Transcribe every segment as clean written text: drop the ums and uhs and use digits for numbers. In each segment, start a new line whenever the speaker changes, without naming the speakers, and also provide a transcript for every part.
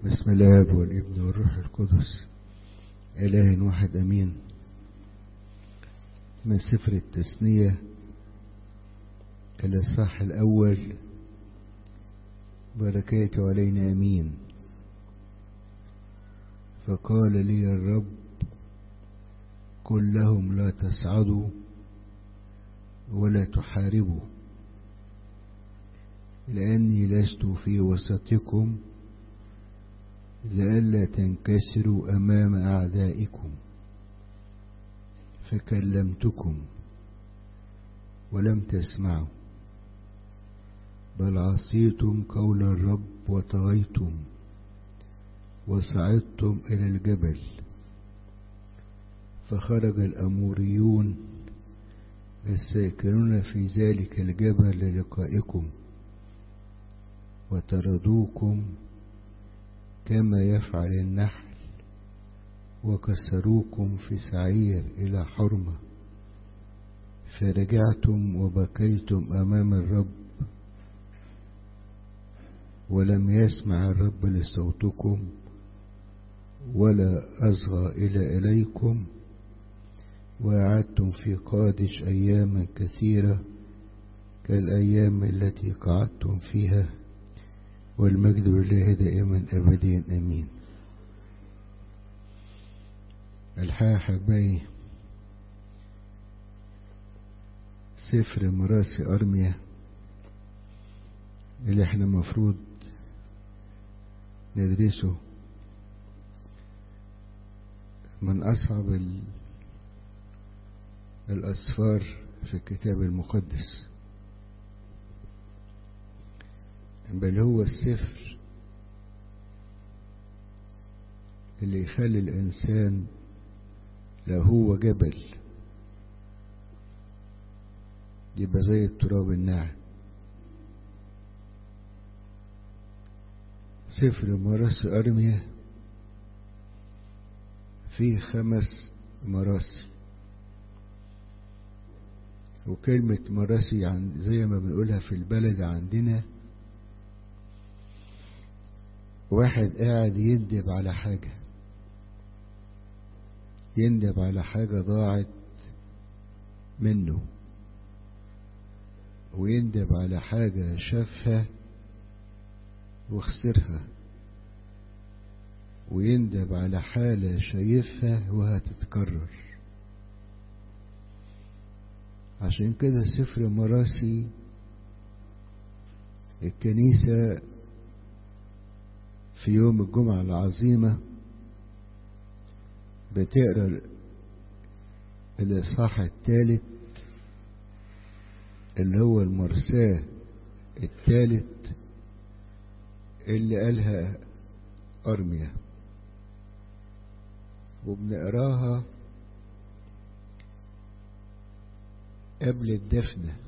بسم الله والابن والروح القدس إله واحد أمين. من سفر التثنية الإصحاح الأول. بركاته علينا أمين. فقال لي الرب: قل لهم لا تصعدوا ولا تحاربوا، لأني لست في وسطكم لئلا تنكسروا أمام أعدائكم. فكلمتكم ولم تسمعوا، بل عصيتم قول الرب وطغيتم وصعدتم إلى الجبل. فخرج الأموريون الساكنون في ذلك الجبل للقائكم، وطردوكم كما يفعل النحل، وكسروكم في سعير إلى حرمة. فرجعتم وبكيتم أمام الرب، ولم يسمع الرب لصوتكم ولا أصغى إليكم. وقعدتم في قادش أياما كثيرة كالأيام التي قعدتم فيها، والمجد لله دائما أبديا أمين. الحقيقة حبايبي، سفر مراسي أرميا اللي احنا مفروض ندرسه من أصعب الأسفار في الكتاب المقدس، بل هو السفر اللي يخلي الإنسان لو هو جبل يبقى زي التراب الناعم. سفر مراسي أرميا فيه 5 مراسي، وكلمة مراسي زي ما بنقولها في البلد عندنا واحد قاعد يندب على حاجة ضاعت منه، ويندب على حاجة شافها وخسرها، ويندب على حالة شايفها وهتتكرر. عشان كده سفر مراسي الكنيسة في يوم الجمعة العظيمة بتقرأ الإصحاح الثالث اللي هو المرساة الثالث اللي قالها أرميا، وبنقراها قبل الدفنة،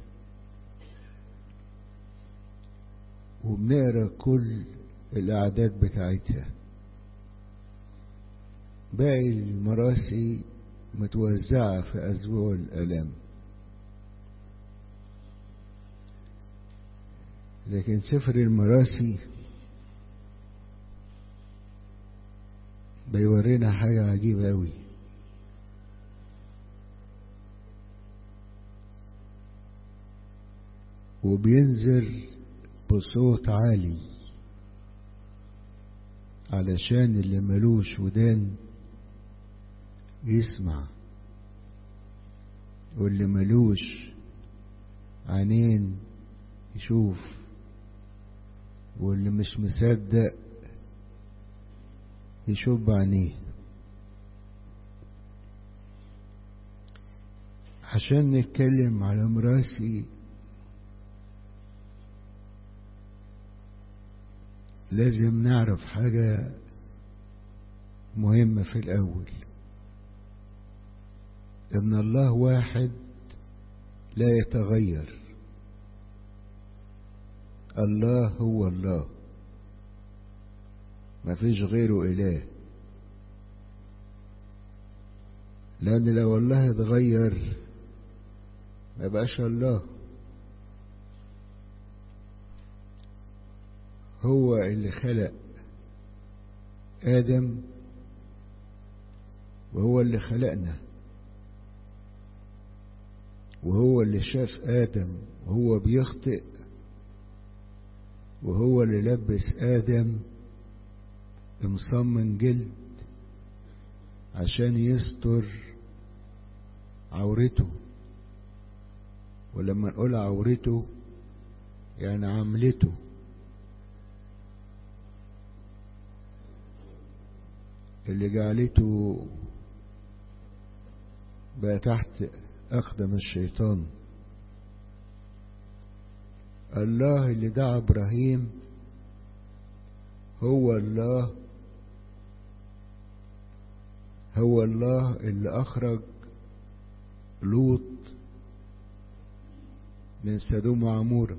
وبنقرا كل الأعداد بتاعتها. باقي المراسي متوزعة في أسبوع الآلام، لكن سفر المراسي بيورينا حاجة عجيبة أوي. وبينزل بصوت عالي علشان اللي ملوش ودان يسمع، واللي ملوش عينين يشوف، واللي مش مصدق يشوف بعينيه. عشان نتكلم على مراسي لازم نعرف حاجة مهمة في الأول، إن الله واحد لا يتغير. الله هو الله، ما فيش غيره إله. لأن لو الله اتغير ما بقاش الله. هو اللي خلق آدم وهو اللي خلقنا، وهو اللي شاف آدم وهو بيخطئ، وهو اللي لبس آدم مصمم جلد عشان يستر عورته. ولما نقول عورته يعني عملته، اللي جعلته بقى تحت أقدم الشيطان. الله اللي دعا إبراهيم هو الله اللي أخرج لوط من سدوم وعمورة،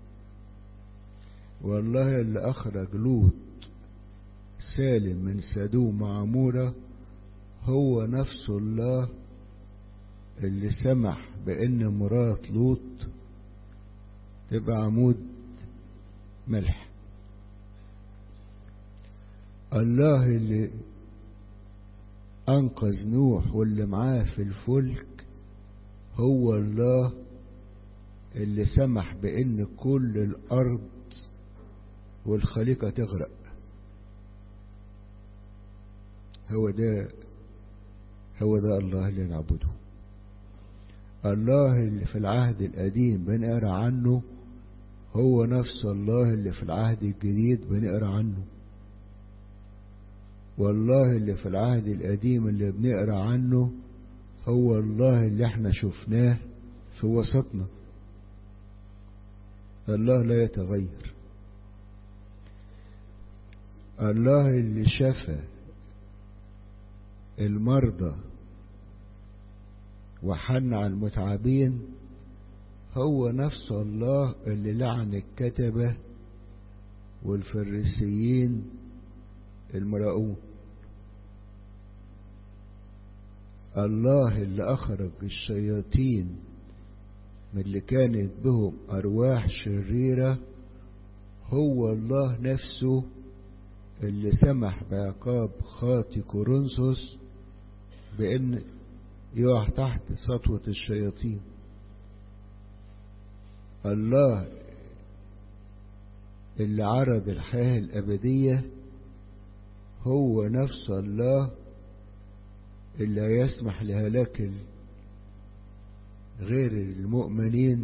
والله اللي أخرج لوط سالم من سدوم وعمورة هو نفس الله اللي سمح بأن مرات لوط تبقى عمود ملح. الله اللي أنقذ نوح واللي معاه في الفلك هو الله اللي سمح بأن كل الأرض والخليقة تغرق. هو ده الله اللي نعبده. الله اللي في العهد القديم بنقرأ عنه هو نفس الله اللي في العهد الجديد بنقرأ عنه. والله اللي في العهد القديم اللي بنقرأ عنه هو الله اللي احنا شفناه في وسطنا. الله لا يتغير. الله اللي شفى المرضى وحن على المتعبين هو نفس الله اللي لعن الكتبة والفريسيين المراؤون. الله اللي أخرج الشياطين من اللي كانت بهم أرواح شريرة هو الله نفسه اللي سمح بعقاب خاطي كورنثوس بأن يقع تحت سطوة الشياطين. الله اللي عرض الحياة الأبدية هو نفس الله اللي يسمح لهلاك غير المؤمنين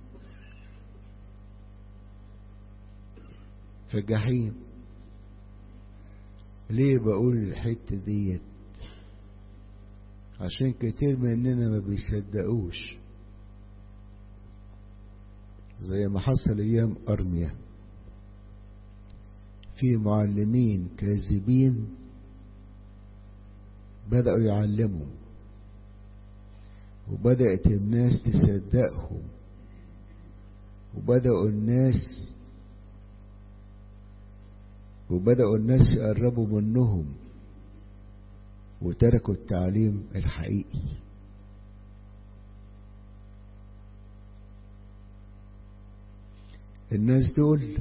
في الجحيم. ليه بقول الحتة ديت؟ عشان كتير مننا ما بيصدقوش، زي ما حصل ايام ارميا. في معلمين كاذبين بدأوا يعلموا وبدأت الناس تصدقهم، وبدأوا الناس يقربوا منهم وتركوا التعليم الحقيقي. الناس دول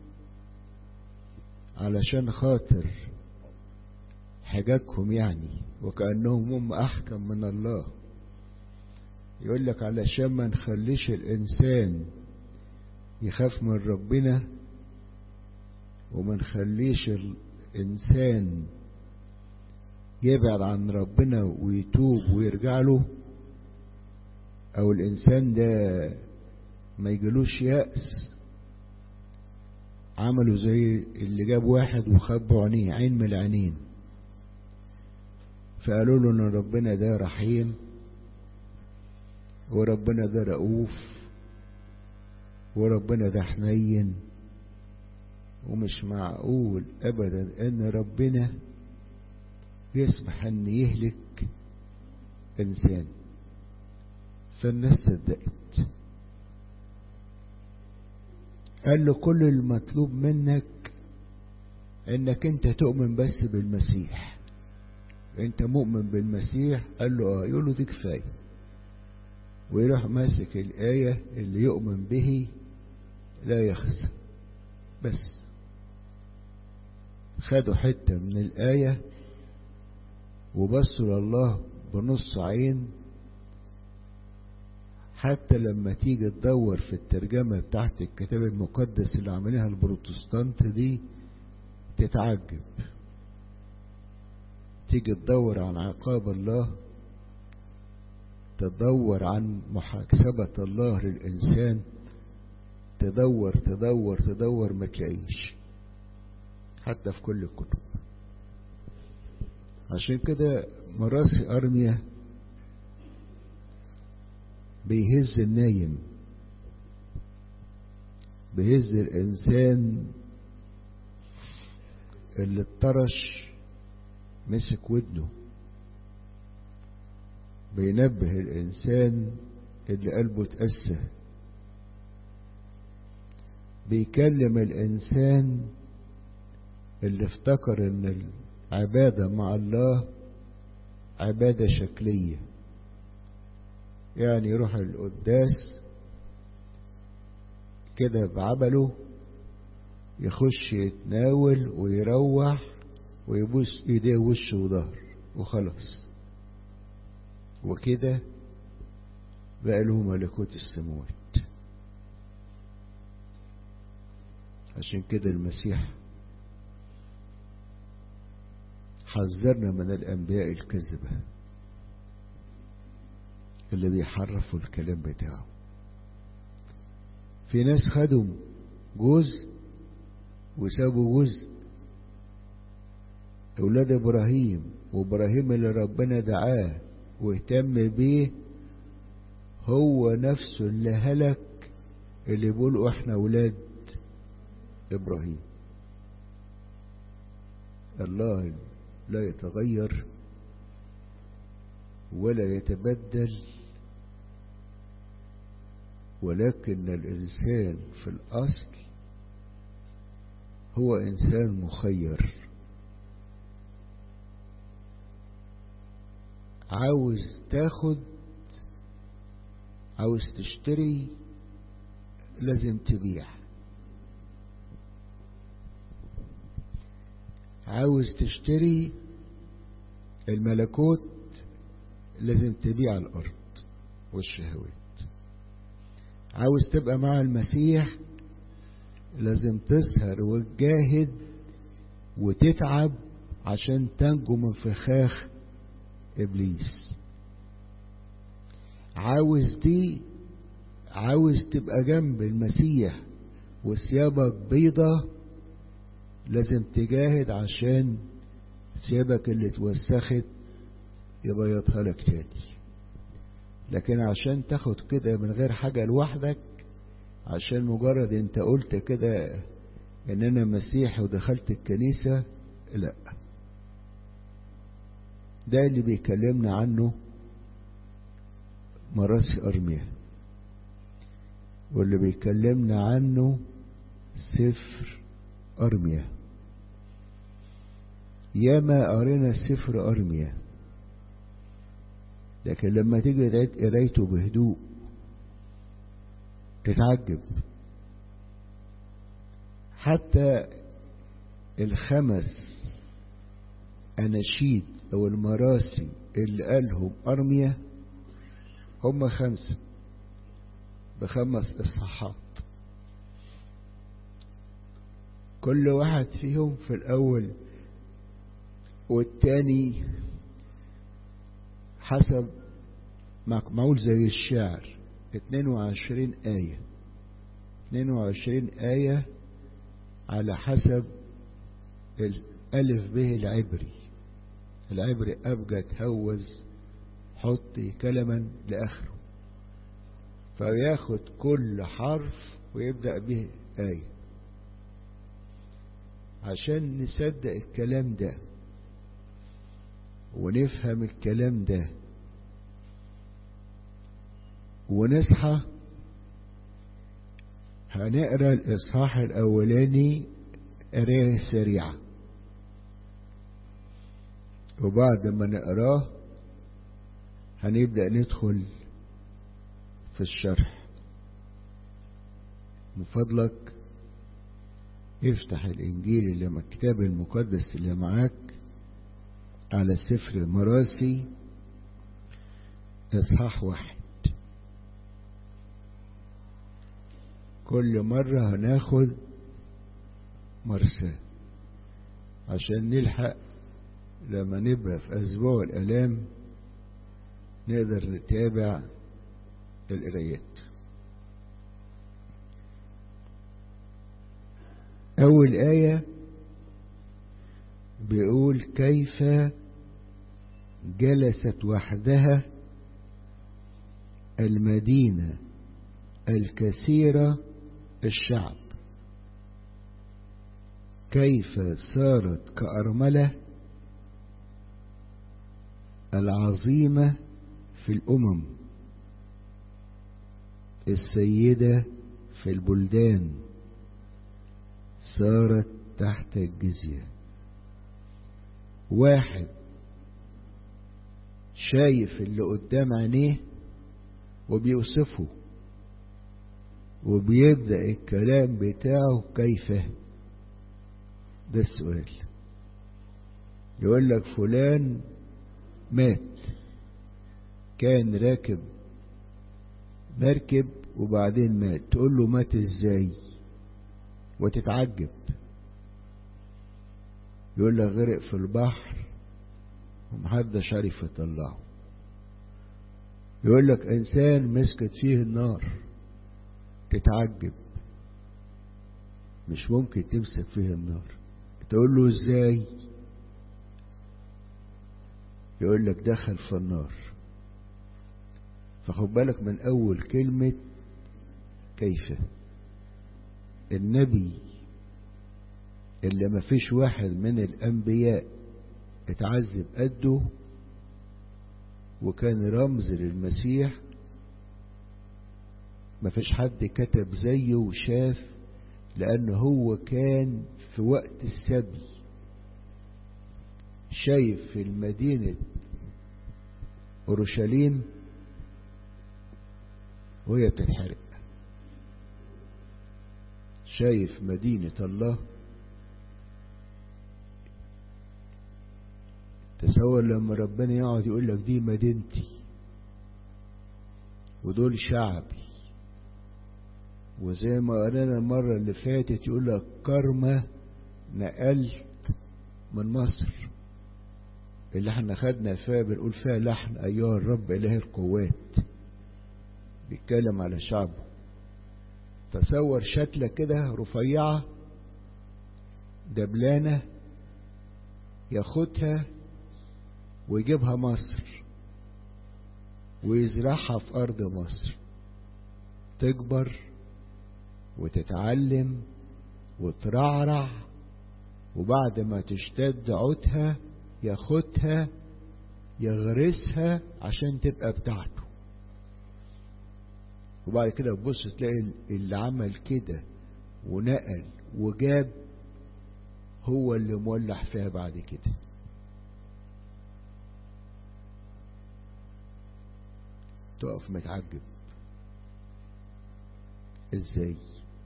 علشان خاطر حجاجهم يعني وكأنهم هم أحكم من الله، يقول لك علشان ما نخليش الإنسان يخاف من ربنا وما نخليش الإنسان يبعد عن ربنا ويتوب ويرجع له، أو الإنسان ده ما يجلوش يأس، عملوا زي اللي جاب واحد وخبوا عينيه عين من العينين، فقالوا له ان ربنا ده رحيم وربنا ده رؤوف وربنا ده حنين، ومش معقول ابدا ان ربنا يسمح ان يهلك انسان. فالناس صدقت. قال له كل المطلوب منك انك انت تؤمن بس بالمسيح. انت مؤمن بالمسيح؟ قال له اه. يقول له دي كفايه، ويروح ماسك الآية اللي يؤمن به لا يخزى. بس خدوا حتة من الآية وبصوا لله بنص عين. حتى لما تيجي تدور في الترجمة بتاعت الكتاب المقدس اللي عملها البروتستانت دي تتعجب. تيجي تدور عن عقاب الله، تدور عن محاسبة الله للإنسان، تدور تدور تدور ما تلاقيش حتى في كل الكتب. عشان كده مراسي أرميا بيهز النايم، بيهز الإنسان اللي اتطرش مسك ودنه، بينبه الإنسان اللي قلبه اتأسى، بيكلم الإنسان اللي افتكر ان العبادة مع الله عبادة شكلية، يعني يروح القداس كده بعمله، يخش يتناول ويروح ويبوس ايديه ووشه وظهر وخلاص، وكده بقى له ملكوت السماوات. عشان كده المسيح حذرنا من الأنبياء الكذبة اللي بيحرفوا الكلام بتاعه. في ناس خدوا جزء وسابوا جزء. أولاد إبراهيم، وإبراهيم اللي ربنا دعاه واهتم بيه هو نفسه اللي هلك، اللي بيقولوا احنا أولاد إبراهيم. الله لا يتغير ولا يتبدل، ولكن الإنسان في الأصل هو إنسان مخير، عاوز تاخد، عاوز تشتري لازم تبيع، عاوز تشتري الملكوت لازم تبيع الأرض والشهوات، عاوز تبقى مع المسيح لازم تسهر وتجاهد وتتعب عشان تنجو من فخاخ إبليس. عاوز تبقى جنب المسيح وثيابك بيضة، لازم تجاهد عشان ثيابك اللي اتوسخت يبيضها لك تاني. لكن عشان تاخد كده من غير حاجة لوحدك، عشان مجرد انت قلت كده ان انا مسيحي ودخلت الكنيسة، لا. ده اللي بيكلمنا عنه مراسي أرميا، واللي بيكلمنا عنه سفر أرميا. ياما قرينا سفر أرميا، لكن لما تيجي تعيد قرايته بهدوء تتعجب. حتى الخمس أناشيد أو المراسي اللي قالهم أرميا هم 5 ب5 إصحاحات، كل واحد فيهم في الأول والتاني حسب معقول زي الشعر 22 آية، 22 آية على حسب الألف به العبري أبجد هوز حط كلما لآخره، فياخد كل حرف ويبدأ به آية عشان نصدق الكلام ده ونفهم الكلام ده ونصحى. هنقرأ الإصحاح الأولاني قراية سريعة، وبعد ما نقراه هنبدأ ندخل في الشرح. من فضلك افتح الإنجيل اللي مع الكتاب المقدس اللي معاك على سفر مراسي إصحاح 1. كل مرة هناخد مرسى عشان نلحق لما نبقى في أسبوع الآلام نقدر نتابع القرايات. أول آية بيقول كيف جلست وحدها المدينة الكثيرة الشعب، كيف صارت كأرملة العظيمة في الأمم، السيدة في البلدان صارت تحت الجزية. واحد شايف اللي قدام عينيه وبيوصفه وبيبدأ الكلام بتاعه كيف. ده السؤال. يقول لك فلان مات، كان راكب مركب وبعدين مات، تقول له مات ازاي وتتعجب. يقول لك غرق في البحر ومحدش عارف يطلعه. يقول لك انسان مسكت فيه النار، تتعجب، مش ممكن تمسك فيه النار، تقول له ازاي؟ يقول لك دخل في النار. فخد بالك من اول كلمة كيف. النبي اللي ما فيش واحد من الانبياء اتعذب قده وكان رمز للمسيح، ما فيش حد كتب زيه وشاف، لأنه هو كان في وقت السبي شايف في المدينة أورشليم وهي بتتحرق، شايف مدينة الله. تصور لما ربنا يقعد يقول لك دي مدينتي ودول شعبي، وزي ما قلنا المرة اللي فاتت يقول لك كرمة نقلت من مصر اللي احنا خدنا فيها بنقول فيها لحن أيها الرب إله القوات، بيتكلم على شعبه. تصور شكلة كده رفيعة دبلانة ياخدها ويجيبها مصر ويزرعها في أرض مصر، تكبر وتتعلم وترعرع، وبعد ما تشتد عودها ياخدها يغرسها عشان تبقى بتاعته. وبعد كده تبص تلاقي اللي عمل كده ونقل وجاب هو اللي مولح فيها بعد كده. تقف متعجب ازاي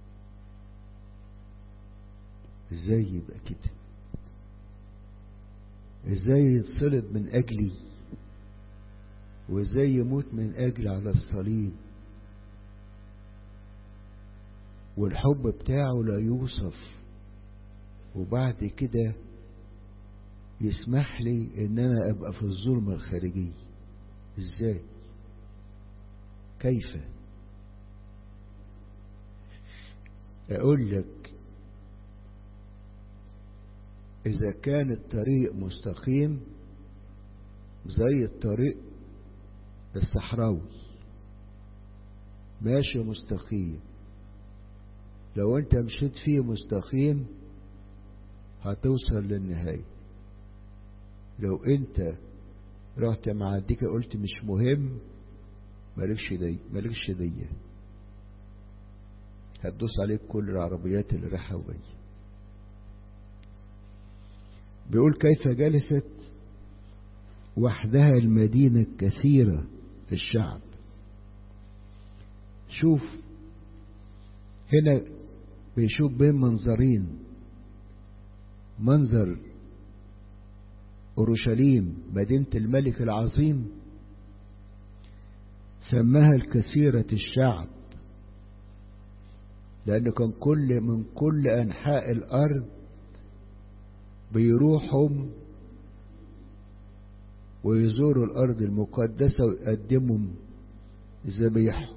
يبقى كده؟ ازاي يتصلب من اجلي وازاي يموت من اجلي على الصليب والحب بتاعه لا يوصف، وبعد كده يسمح لي ان انا ابقى في الظلمة الخارجية؟ ازاي؟ كيف؟ اقول لك اذا كان الطريق مستقيم زي الطريق الصحراوي ماشي مستقيم، لو انت مشيت فيه مستقيم هتوصل للنهاية. لو انت رحت معديك قلت مش مهم مالكش دي، هتدوس عليك كل العربيات اللي رايحة وجاية. بيقول كيف جلست وحدها المدينة الكثيرة الشعب. شوف هنا بيشوف بين منظرين، منظر أورشليم مدينة الملك العظيم، سماها الكثيرة الشعب، لأن كان من كل أنحاء الأرض بيروحوا ويزوروا الأرض المقدسة ويقدموا ذبيحهم.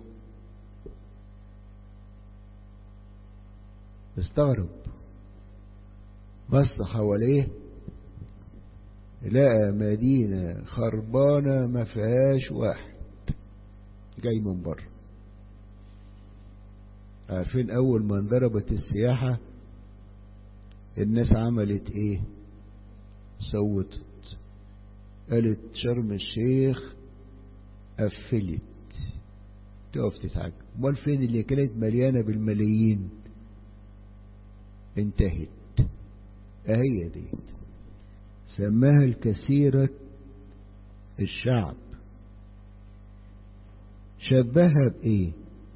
استغرب، بص حواليه لقى مدينة خربانة ما فيهاش واحد جاي من بره. عارفين أول ما انضربت السياحة الناس عملت ايه؟ صوتت، قالت شرم الشيخ قفلت. تقف تتعجب، امال فين اللي كانت مليانة بالملايين؟ انتهت. اهي دي سماها الكثيرة الشعب. شبهها بايه؟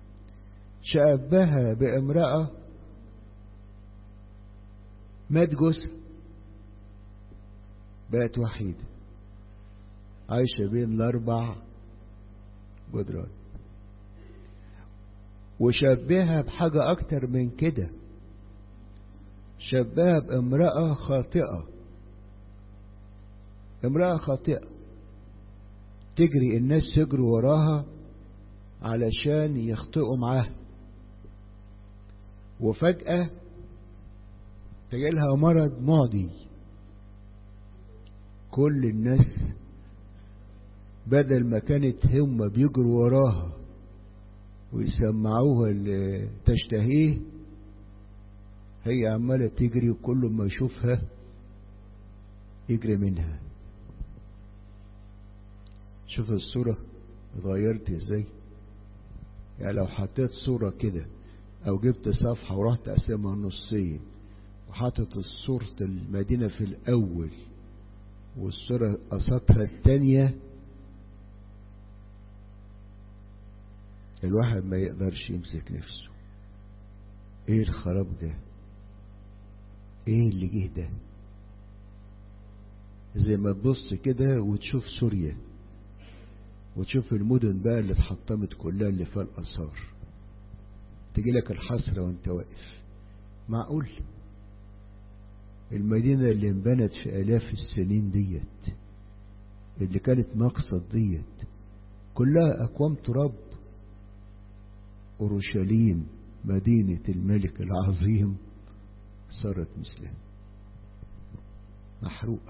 شبهها بامرأة مات جوزها بقت وحيدة عايشة بين الأربع جدران. وشبهها بحاجة أكتر من كده، شبهها بامرأة خاطئة. امرأة خاطئة تجري الناس يجروا وراها علشان يخطئوا معاها، وفجأة تجيلها مرض معدي. كل الناس بدل ما كانت هم بيجروا وراها ويسمعوها اللي تشتهيه، هي عمالة تجري وكل ما يشوفها يجري منها. شوف الصورة اتغيرت ازاي. يعني لو حطيت صورة كده او جبت صفحة ورحت اقسمها نصين وحطت صورة المدينة في الاول والصورة قصتها التانية، الواحد ما يقدرش يمسك نفسه. ايه الخراب ده؟ ايه اللي جه ده؟ زي ما تبص كده وتشوف سوريا وتشوف المدن بقى اللي اتحطمت كلها اللي فيها الآثار، تجيلك الحسرة وانت واقف. معقول المدينة اللي انبنت في آلاف السنين ديت، اللي كانت مقصد ديت، كلها أكوام تراب؟ أورشليم مدينة الملك العظيم صارت مثلها محروقة.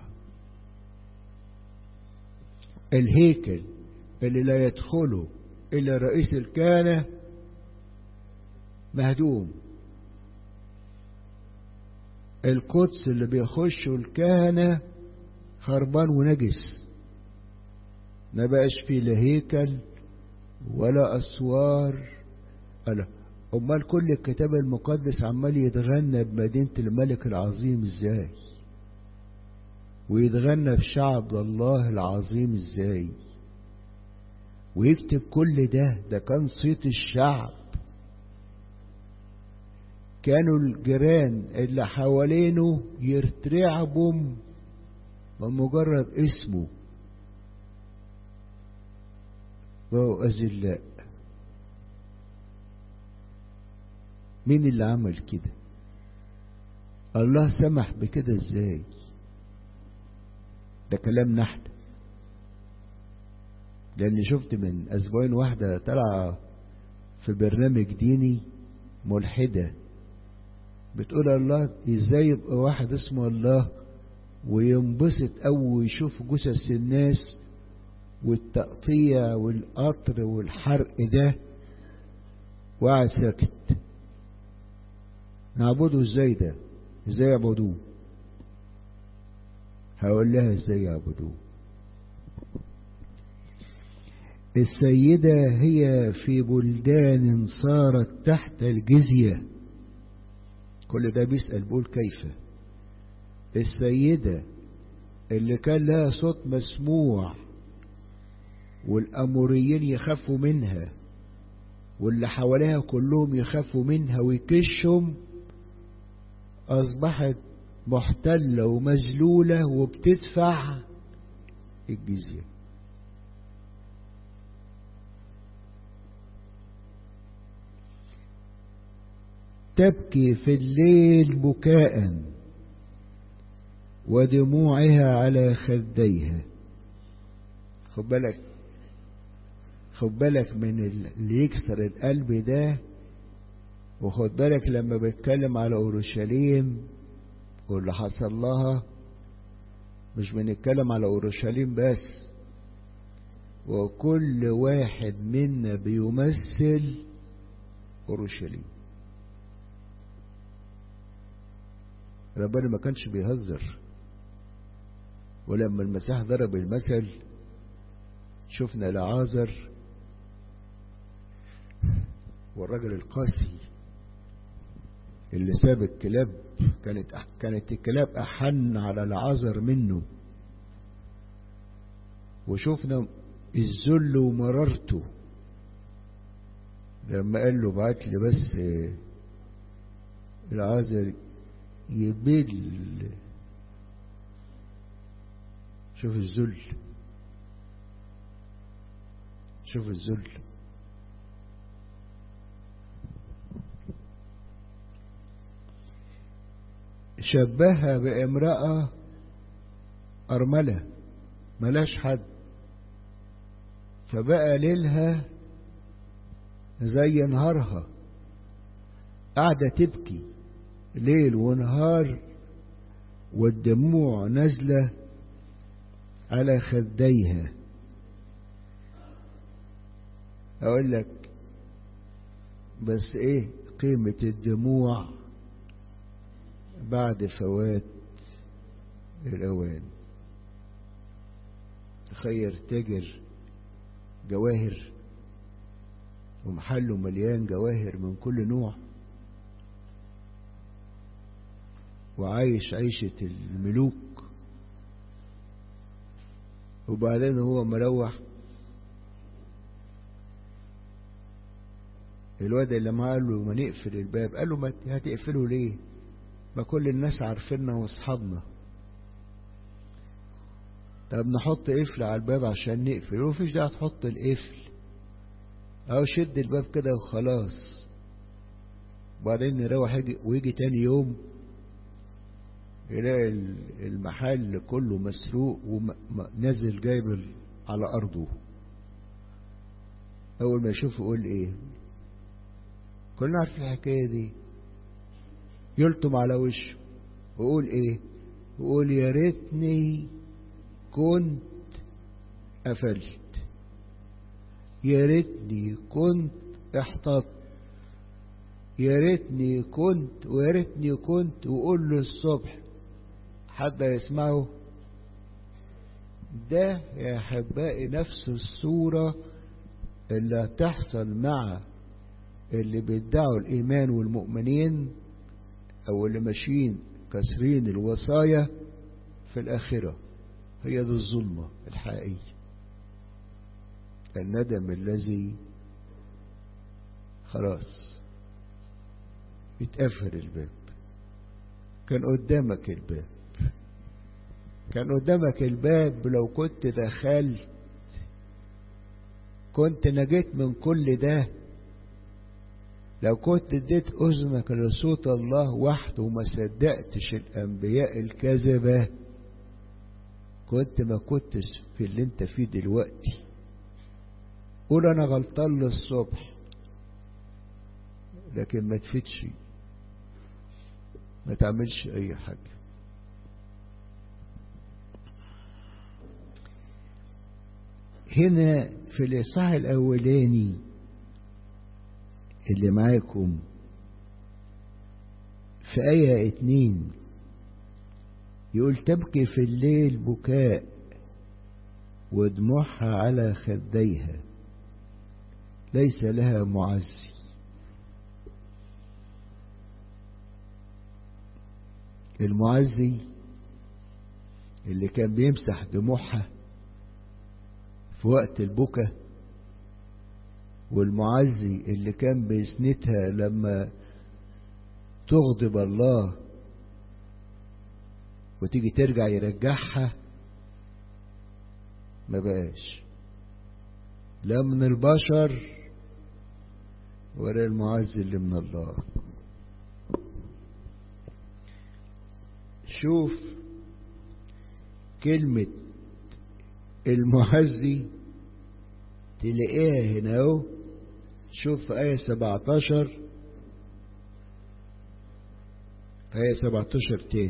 الهيكل اللي لا يدخله إلا رئيس الكهنة مهدوم. القدس اللي بيخشوا الكهنة خربان ونجس، ما بقاش فيه لا هيكل ولا أسوار. أمال كل الكتاب المقدس عمال يتغنى بمدينة الملك العظيم ازاي، ويتغنى بشعب الله العظيم ازاي، ويكتب كل ده كان صيت الشعب. كانوا الجيران اللي حوالينه يرتعبوا من مجرد اسمه، وهو أذلاء. مين اللي عمل كده؟ الله سمح بكده ازاي؟ ده كلام نحن. لأني شفت من أسبوعين واحدة طلع في برنامج ديني ملحدة بتقول الله ازاي يبقى واحد اسمه الله وينبسط أو يشوف جثث الناس والتقطيع والقطر والحرق ده وقعد ساكت. نعبده ازاي ده؟ ازاي يعبدوه؟ هقول لها ازاي يعبدوه. السيدة هي في بلدان صارت تحت الجزية. كل ده بيسأل بيقول كيف؟ السيدة اللي كان لها صوت مسموع والأموريين يخافوا منها واللي حواليها كلهم يخافوا منها ويكشهم، أصبحت محتلة ومذلولة وبتدفع الجزية. تبكي في الليل بكاء ودموعها على خديها. خد بالك من اللي يكسر القلب ده. وخد بالك لما بيتكلم على أورشليم واللي حصل لها، مش بنتكلم على أورشليم بس، وكل واحد منا بيمثل أورشليم. ربنا ما كانش بيهزر. ولما المسيح ضرب المثل شفنا لعازر والرجل القاسي اللي ساب الكلاب، كانت الكلاب أحن على لعازر منه. وشفنا الذل ومرارته لما قال له بعت لي بس لعازر يبل. شوف الذل، شوف الذل. شبهها بامرأة أرملة ملاش حد، فبقى ليلها زي نهارها، قاعدة تبكي ليل ونهار والدموع نازلة على خديها. أقول لك بس إيه قيمة الدموع بعد فوات الأوان. تخير تاجر جواهر ومحله مليان جواهر من كل نوع وعايش عيشة الملوك، وبعدين هو مروح الواد اللي معاه قال له ما نقفل الباب. قال له ما هتقفله ليه؟ ما كل الناس عارفيننا واصحابنا. طب نحط قفل على الباب عشان نقفل. ومفيش داعي تحط القفل، او شد الباب كده وخلاص. وبعدين نروح ويجي تاني يوم يلاقي المحل كله مسروق ونازل جايب على أرضه. أول ما يشوف يقول إيه؟ كلنا عارفين الحكاية دي. يلطم على وشه ويقول إيه؟ يقول يا ريتني كنت قفلت، يا ريتني كنت احتطت، يا ريتني كنت ويا ريتني كنت. وقول له الصبح حد يسمعه؟ ده يا أحبائي نفس الصورة اللي هتحصل مع اللي بيدعوا الإيمان والمؤمنين أو اللي ماشيين كسرين الوصايا في الآخرة. هي دي الظلمة الحقيقية، الندم الذي خلاص يتقفل الباب. كان قدامك الباب، كان قدامك الباب. لو كنت دخلت كنت نجيت من كل ده. لو كنت اديت اذنك لصوت الله وحده وما صدقتش الانبياء الكذبة كنت ما كنتش في اللي انت فيه دلوقتي. قول انا غلطان للصبح لكن ما تفيدش، ما تعملش اي حاجة. هنا في الإصحاح الأولاني اللي معاكم في آية 2 يقول تبكي في الليل بكاء ودموعها على خديها ليس لها معزي. المعزي اللي كان بيمسح دموعها في وقت البكا، والمعزي اللي كان بيسندها لما تغضب الله وتيجي ترجع يرجعها ما بقاش لا من البشر ولا المعز اللي من الله. شوف كلمة المعزي تلاقيها هنا اهو. شوف في آية 17، في آية 17 تاني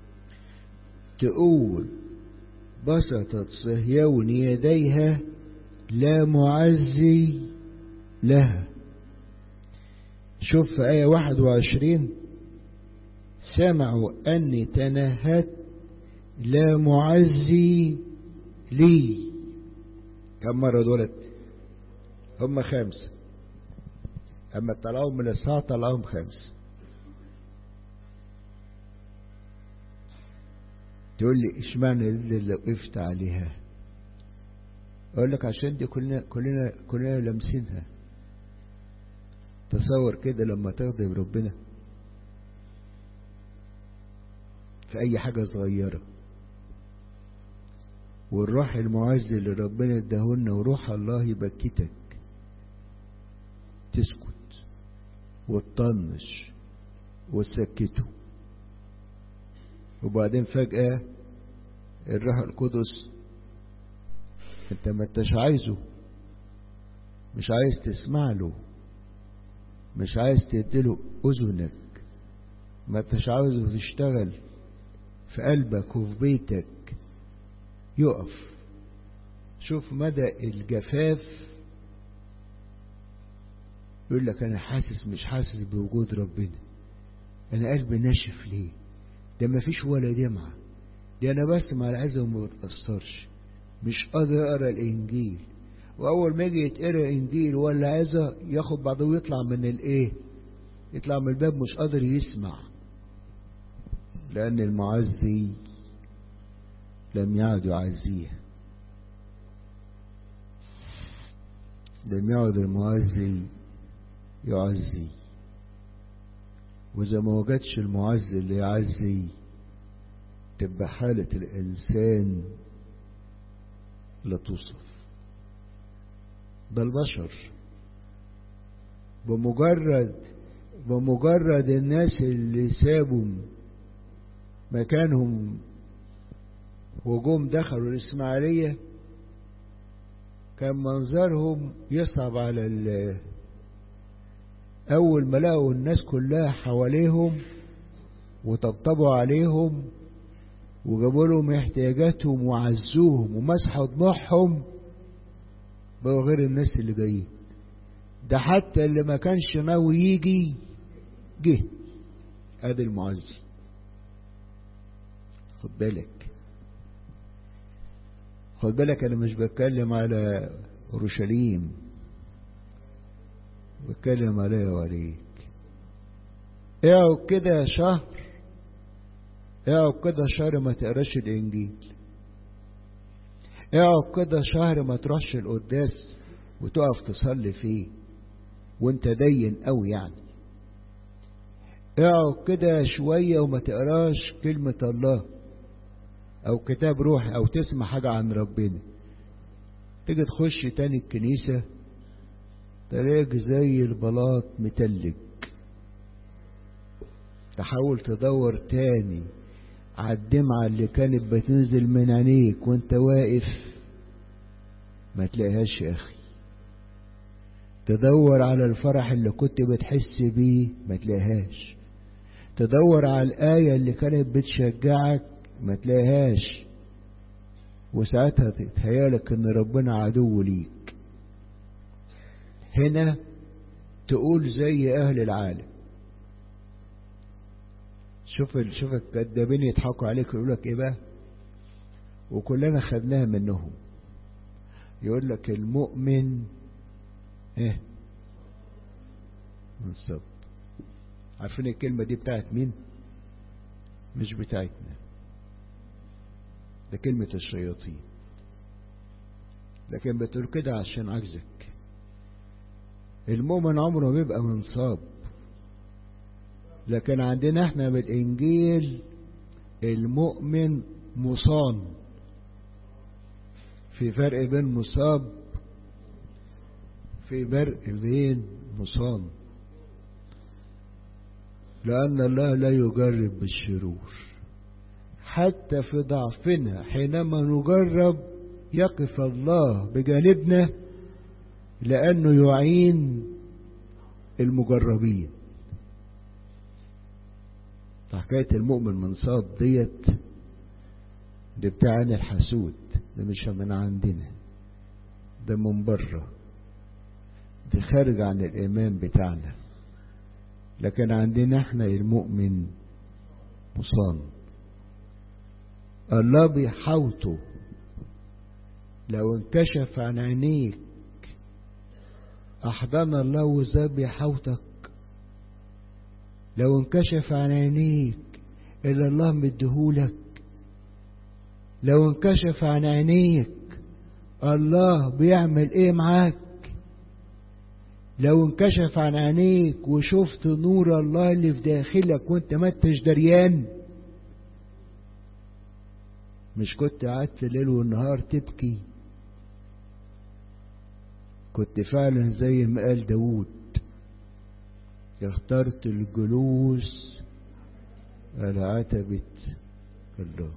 تقول بسطت صهيون يديها لا معزي لها. شوف في آية 21 سمعوا أني تنهت لا معزي لي. كم مرة دولت؟ هم 5. أما طلعوا من الساعة طلعهم 5. تقول لي اشمعنى اللي وقفت عليها؟ اقول لك عشان دي كلنا لمسينها. تصور كده لما تغضب ربنا في اي حاجة صغيرة، والروح المعز اللي ربنا اداهولنا وروح الله يبكتك تسكت وتطنش وتسكته، وبعدين فجأة الروح القدس انت ما انتش عايزه، مش عايز تسمع له، مش عايز تديله اذنك، ما انتش عاوزه تشتغل في قلبك وفي بيتك، يقف. شوف مدى الجفاف. يقول لك انا مش حاسس بوجود ربنا، انا قلبي ناشف ليه؟ ده ما فيش ولا دمعة، دي انا بسمع العزة وما بتأثرش، مش قادر اقرا الانجيل. واول ما يجي يتقرا انجيل ولا عزة ياخد بعضه ويطلع من الايه، يطلع من الباب مش قادر يسمع، لان المعزي لم يعد يعزيه، لم يعد المعزي يعزي. وإذا ما وجدش المعزي اللي يعزي تبقى حالة الإنسان لا توصف. ده البشر بمجرد الناس اللي سابوا مكانهم وجم دخلوا الإسماعيلية كان منظرهم يصعب على أول ما لقوا الناس كلها حواليهم وطبطبوا عليهم وجابوا لهم احتياجاتهم وعزوهم ومسحوا دموعهم، بقوا غير الناس اللي جايين. ده حتى اللي ما كانش ناوي يجي جه. ادي المعزي. خد بالك انا مش بتكلم على اورشليم، بتكلم عليا وعليك. اقعد كده شهر ما تقراش الانجيل، اقعد كده شهر ما تروحش القداس وتقف تصلي فيه وانت دين قوي يعني. اقعد كده شوية وما تقراش كلمة الله او كتاب روحي او تسمع حاجة عن ربنا، تيجي تخش تاني الكنيسة تلاقيك زي البلاط متلج. تحاول تدور تاني على الدمعة اللي كانت بتنزل من عينيك وانت واقف ما تلاقيهاش يا اخي. تدور على الفرح اللي كنت بتحس بيه ما تلاقيهاش. تدور على الآية اللي كانت بتشجعك ما تلاقيهاش. وساعتها تتهيالك ان ربنا عدو ليك. هنا تقول زي اهل العالم. شوف الكدابين يضحكوا عليك يقول لك ايه بقى، وكلنا خدناها منهم. يقول لك المؤمن ايه بالظبط. عارفين الكلمة دي بتاعت مين؟ مش بتاعتنا، ده كلمة الشياطين. لكن بتقول كده عشان عجزك. المؤمن عمره ما بيبقى منصاب، لكن عندنا احنا بالانجيل المؤمن مصان. في فرق بين مصاب، في فرق بين مصان، لأن الله لا يجرب بالشرور. حتى في ضعفنا حينما نجرب يقف الله بجانبنا، لأنه يعين المجربين. حكاية المؤمن منصاب دي بتاعنا الحسود، ده مش من عندنا، ده من بره، دي خارج عن الإيمان بتاعنا. لكن عندنا احنا المؤمن مصان. الله بيحوطه، لو انكشف عن عينيك أحضان الله وذا بيحوطك. لو انكشف عن عينيك إلا الله مديهولك. لو انكشف عن عينيك الله بيعمل ايه معاك. لو انكشف عن عينيك وشفت نور الله اللي في داخلك وانت ما انتش دريان، مش كنت قعدت الليل والنهار تبكي؟ كنت فعلا زي ما قال داود، اخترت الجلوس على عتبة الله.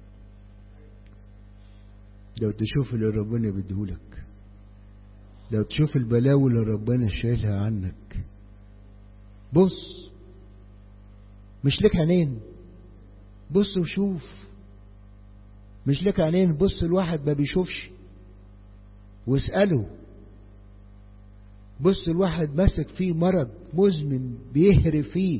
لو تشوف اللي ربنا بيديهولك، لو تشوف البلاوي اللي ربنا شايلها عنك، بص، مش لك عينين، بص وشوف. مش لك عينين، بص. الواحد ما بيشوفش واسأله. بص، الواحد ماسك فيه مرض مزمن بيهري فيه،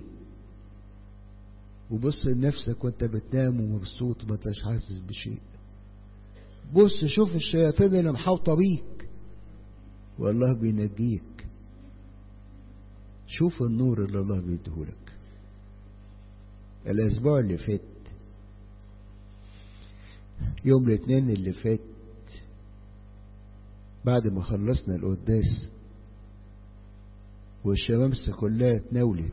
وبص لنفسك وانت بتنام ومبسوط ما انتش حاسس بشيء. بص شوف الشياطين اللي محاوطة بيك والله بينجيك. شوف النور اللي الله بيديهولك. الاسبوع اللي فات، يوم الاثنين اللي فات، بعد ما خلصنا القداس والشمامسة كلها اتناولت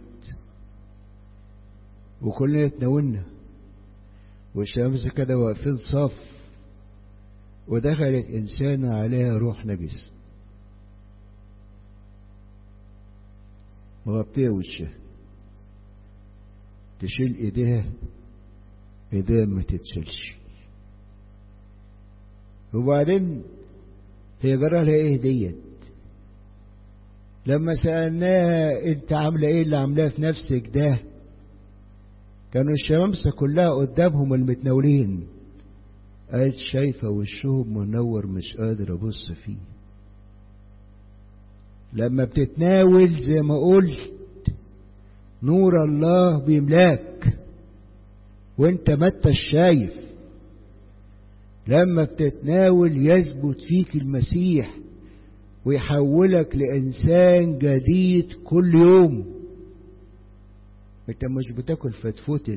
وكلنا اتناولنا، والشمامسة كده واقفين صف، ودخلت إنسانة عليها روح نجس مغطية وشها، تشيل ايديها ما تتشلش. وبعدين هي جرى لها ايه ديت؟ لما سألناها انت عاملة ايه اللي عاملاه في نفسك ده؟ كانوا الشمامسة كلها قدامهم المتناولين. قالت شايفة وشهم منور مش قادر ابص فيه. لما بتتناول زي ما قلت نور الله بيملاك وانت ما انتش شايف. لما بتتناول يثبت فيك المسيح ويحولك لإنسان جديد كل يوم. انت مش بتاكل فتفوتة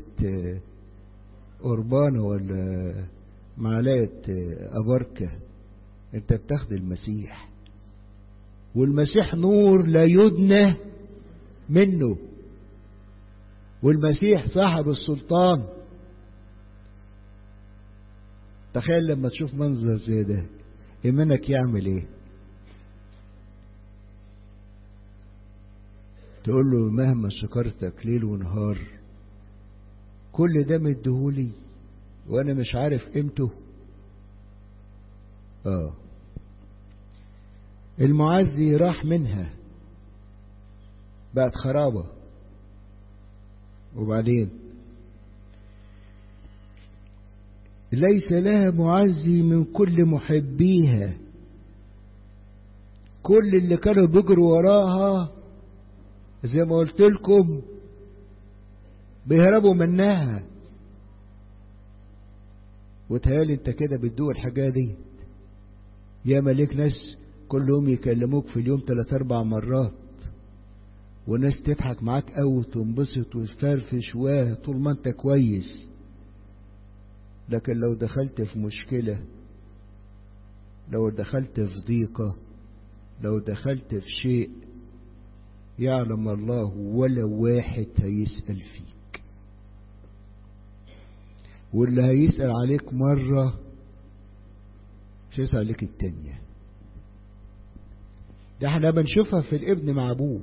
قربانة ولا معلقة أبركة، انت بتاخد المسيح، والمسيح نور لا يدنى منه، والمسيح صاحب السلطان. تخيل لما تشوف منظر زي ده إيمانك يعمل ايه؟ تقول له مهما شكرتك ليل ونهار كل ده مديهولي وانا مش عارف قيمته. المعزي راح منها بقت خرابة. وبعدين ليس لها معزي من كل محبيها. كل اللي كانوا بيجروا وراها زي ما قلت لكم بيهربوا منها. وتهيالي انت كده بتدوق الحاجة دي. يا ملك ناس كل يوم يكلموك في اليوم 3-4 مرات، وناس تضحك معاك قوي وتنبسط وتفرفش طول ما انت كويس. لكن لو دخلت في مشكلة، لو دخلت في ضيقة، لو دخلت في شيء، يعلم الله ولا واحد هيسأل فيك. واللي هيسأل عليك مرة مش هيسأل عليك التانية. ده احنا بنشوفها في الابن مع ابوه،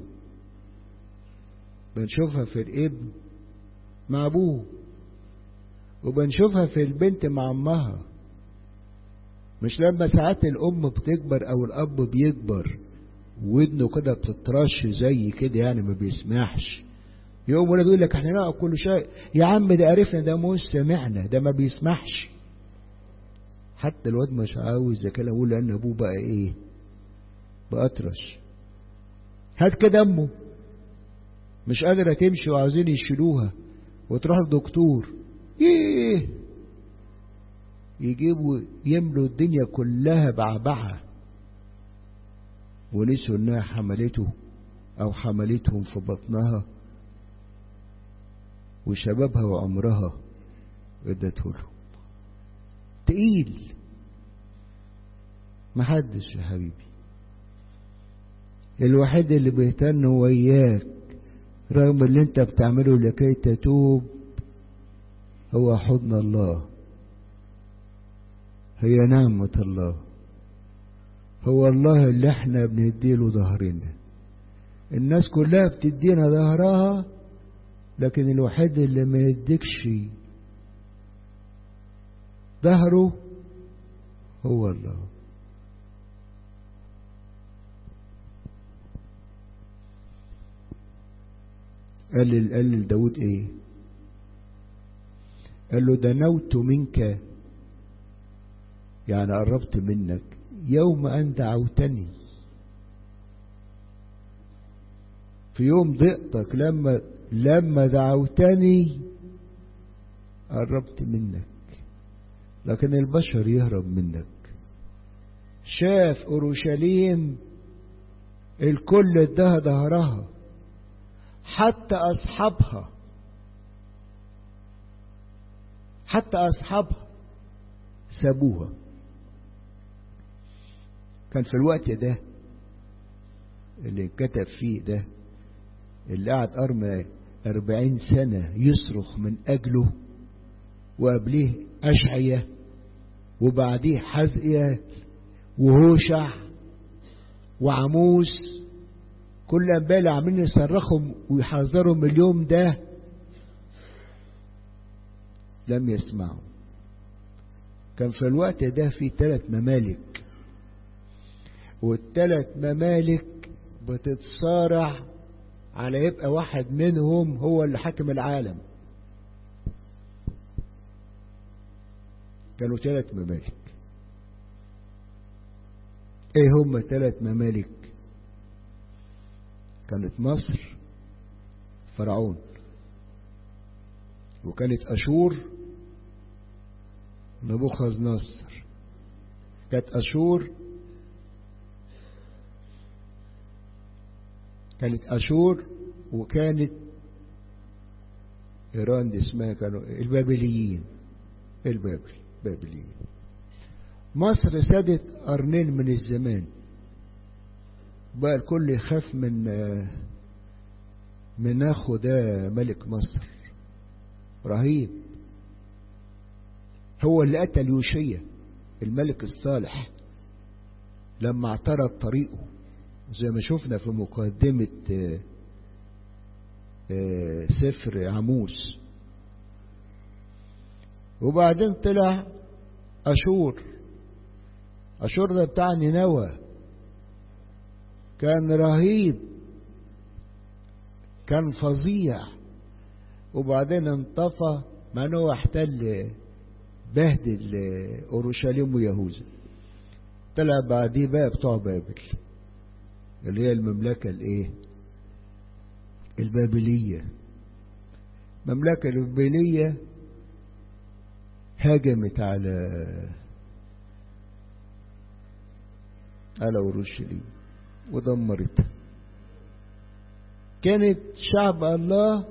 بنشوفها في الابن مع ابوه، وبنشوفها في البنت مع امها. مش لما ساعات الام بتكبر او الاب بيكبر ودنه كده بتترش زي كده يعني ما بيسمعش، يقوم ولد يقول لك احنا نقعد كل شيء يا عم ده عرفنا ده مش سمعنا ده ما بيسمعش. حتى الواد مش عاوز كده اقول لان ابوه بقى ايه بقى اطرش. هات كده امه مش قادرة تمشي وعاوزين يشيلوها وتروح الدكتور يجيبوا يملوا الدنيا كلها بعبعة، ونسوا انها حملته او حملتهم في بطنها وشبابها وعمرها ادته له. تقيل. محدش يا حبيبي، الوحيد اللي بيهتم وياك رغم اللي انت بتعمله لكي تتوب هو حضن الله، هي نعمة الله، هو الله اللي احنا بنديله ظهرنا. الناس كلها بتدينا ظهرها، لكن الوحيد اللي ما يديكش ظهره هو الله. قال لداود ايه؟ قال له دنوت منك، يعني قربت منك يوم ان دعوتني. في يوم ضيقتك لما دعوتني قربت منك، لكن البشر يهرب منك. شاف اورشليم الكل اداها ظهرها، حتى أصحابها سابوها. كان في الوقت ده اللي كتب فيه ده اللي قعد 40 سنة يصرخ من أجله، وقبليه أشعية وبعديه حزقيا وهوشع وعموس، كل أنبال عاملين يصرخهم ويحذروا من اليوم ده، لم يسمعوا. كان في الوقت ده في 3 ممالك، وال3 ممالك بتتصارع على يبقى واحد منهم هو اللي حاكم العالم. كانوا 3 ممالك. ايه هم 3 ممالك؟ كانت مصر فرعون، وكانت أشور نبوخذ نصر. كانت أشور وكانت إيران دي اسمها كانوا البابليين. بابليين. مصر سادت قرنين من الزمان، بقى الكل يخاف من اخو ده ملك مصر رهيب. هو اللي قتل يوشيا الملك الصالح لما اعترض طريقه، زي ما شفنا في مقدمة سفر عموس. وبعدين طلع أشور ده بتاع نينوى، كان رهيب، كان فظيع. وبعدين انطفى مع انه احتل بهدل اورشليم ويهوذا. طلع بعديه بقى بتوع بابل اللي هي المملكة الايه البابلية. المملكة البابلية هاجمت على اورشليم ودمرتها. كانت شعب الله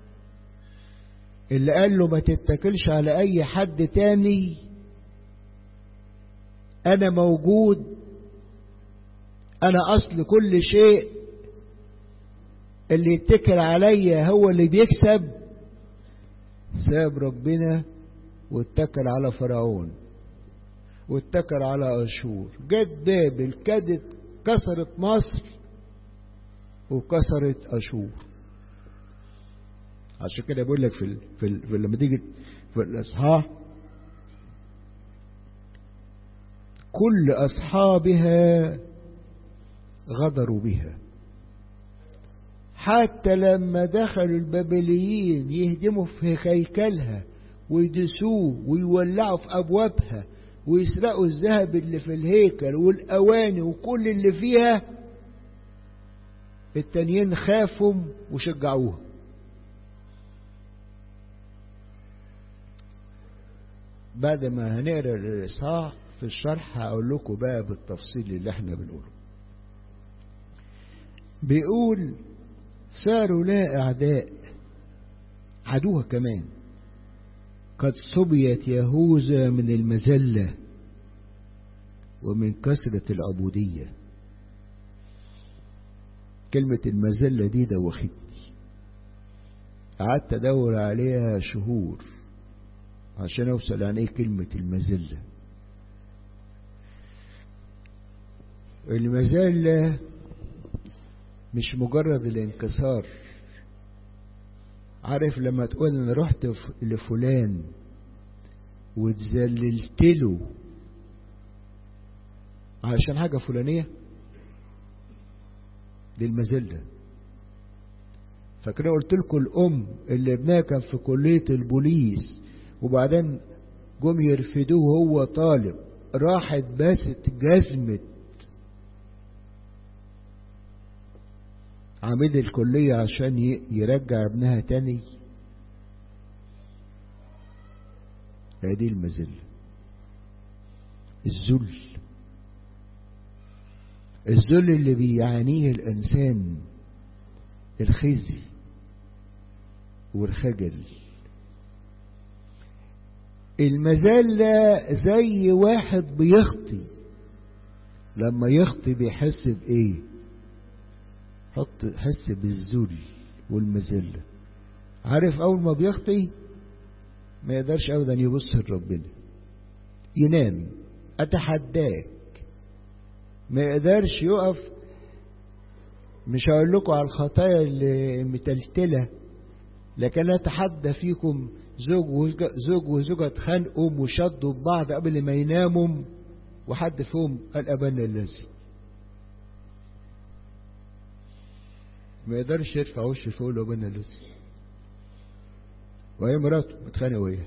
اللي قال له ما تتكلش على اي حد تاني، انا موجود، انا اصل كل شيء، اللي يتكل عليا هو اللي بيكسب. ساب ربنا واتكل على فرعون واتكل على أشور. جت بابل كادت كسرت مصر وكسرت أشور. عشان كده بقول لك لما تيجي في الإصحاح كل أصحابها غدروا بها. حتى لما دخلوا البابليين يهدموا في هيكلها ويدسوه ويولعوا في أبوابها ويسرقوا الذهب اللي في الهيكل والأواني وكل اللي فيها، التانيين خافوا وشجعوها. بعد ما هنقرأ الإصحاح في الشرح هقول لكم بقى بالتفصيل اللي احنا بنقوله. بيقول صاروا لا أعداء، عدوها كمان، قد صبيت يهوذا من المذلة ومن كثرة العبودية. كلمة المذلة دي دوختني، قعدت أدور عليها شهور عشان أوصل عن إيه كلمة المذلة. المذلة مش مجرد الانكسار. عارف لما تقول أنا رحت لفلان واتذللت له عشان حاجة فلانية، دي المذلة. فكده قلت لكم الأم اللي ابنها كان في كلية البوليس وبعدين جم يرفدوه وهو طالب، راحت باست جزمة عميد الكلية عشان يرجع ابنها تاني. هذه المذلة، الذل اللي بيعانيه الإنسان، الخزي والخجل. المذلة زي واحد بيخطي، لما يخطي بيحس بإيه؟ حس بالذل والمذلة. عارف أول ما بيخطي ما يقدرش أبدا يبص لربنا، ينام. أتحداك ما يقدرش يقف. مش هقول لكم على الخطايا اللي متلتلة، لكن أتحدى فيكم زوج وزوجة اتخانقوا وشدوا ببعض قبل ما يناموا وحد فيهم قال أبانا الذي، ما يقدرش يرفع وشه فوق له أبانا الذي، وهي مراته متخانقة وياه.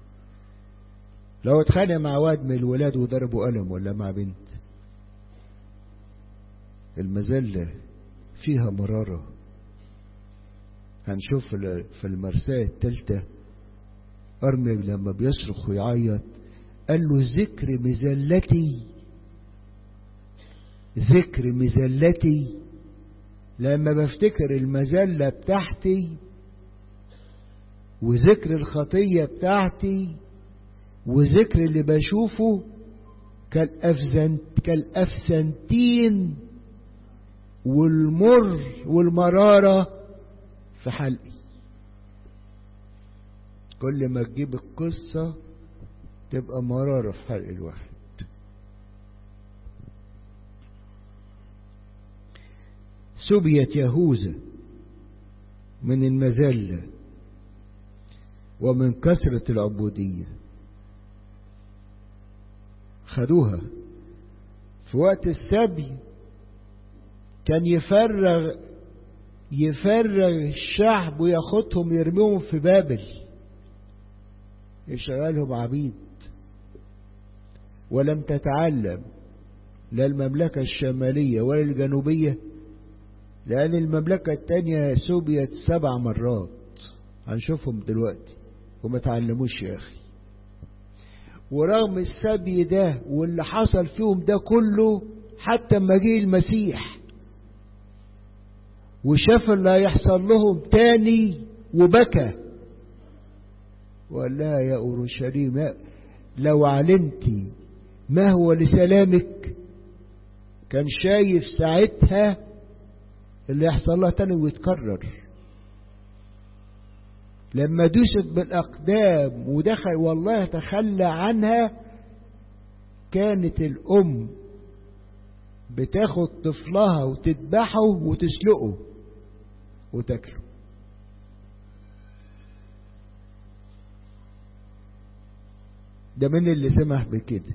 لو اتخانق مع واد من الولاد وضربه قلم ولا مع بنت، المذلة فيها مرارة. هنشوف في المرساة الثالثة أرمي لما بيصرخ ويعيط قال له ذكر مذلتي لما بفتكر المذلة بتاعتي وذكر الخطية بتاعتي وذكر اللي بشوفه كالأفسنتين والمر والمرارة في حلقي. كل ما تجيب القصة تبقى مرارة في حلق الواحد. سبيت يهوذا من المذلة ومن كثرة العبودية. خدوها في وقت السبي، كان يفرغ الشعب وياخدهم يرميهم في بابل، يشغلهم عبيد. ولم تتعلم لا المملكة الشمالية ولا الجنوبية، لأن المملكة التانية سبيت 7 مرات، هنشوفهم دلوقتي، وما تعلموش يا أخي. ورغم السبي ده واللي حصل فيهم ده كله، حتى ما جه المسيح وشاف اللي هيحصل لهم تاني وبكى وقال لها يا أورشليم لو علمتي ما هو لسلامك، كان شايف ساعتها اللي يحصل لها تاني ويتكرر. لما دوست بالأقدام ودخل والله تخلى عنها، كانت الأم بتاخد طفلها وتذبحه وتسلقه وتاكله. ده من اللي سمح بكده؟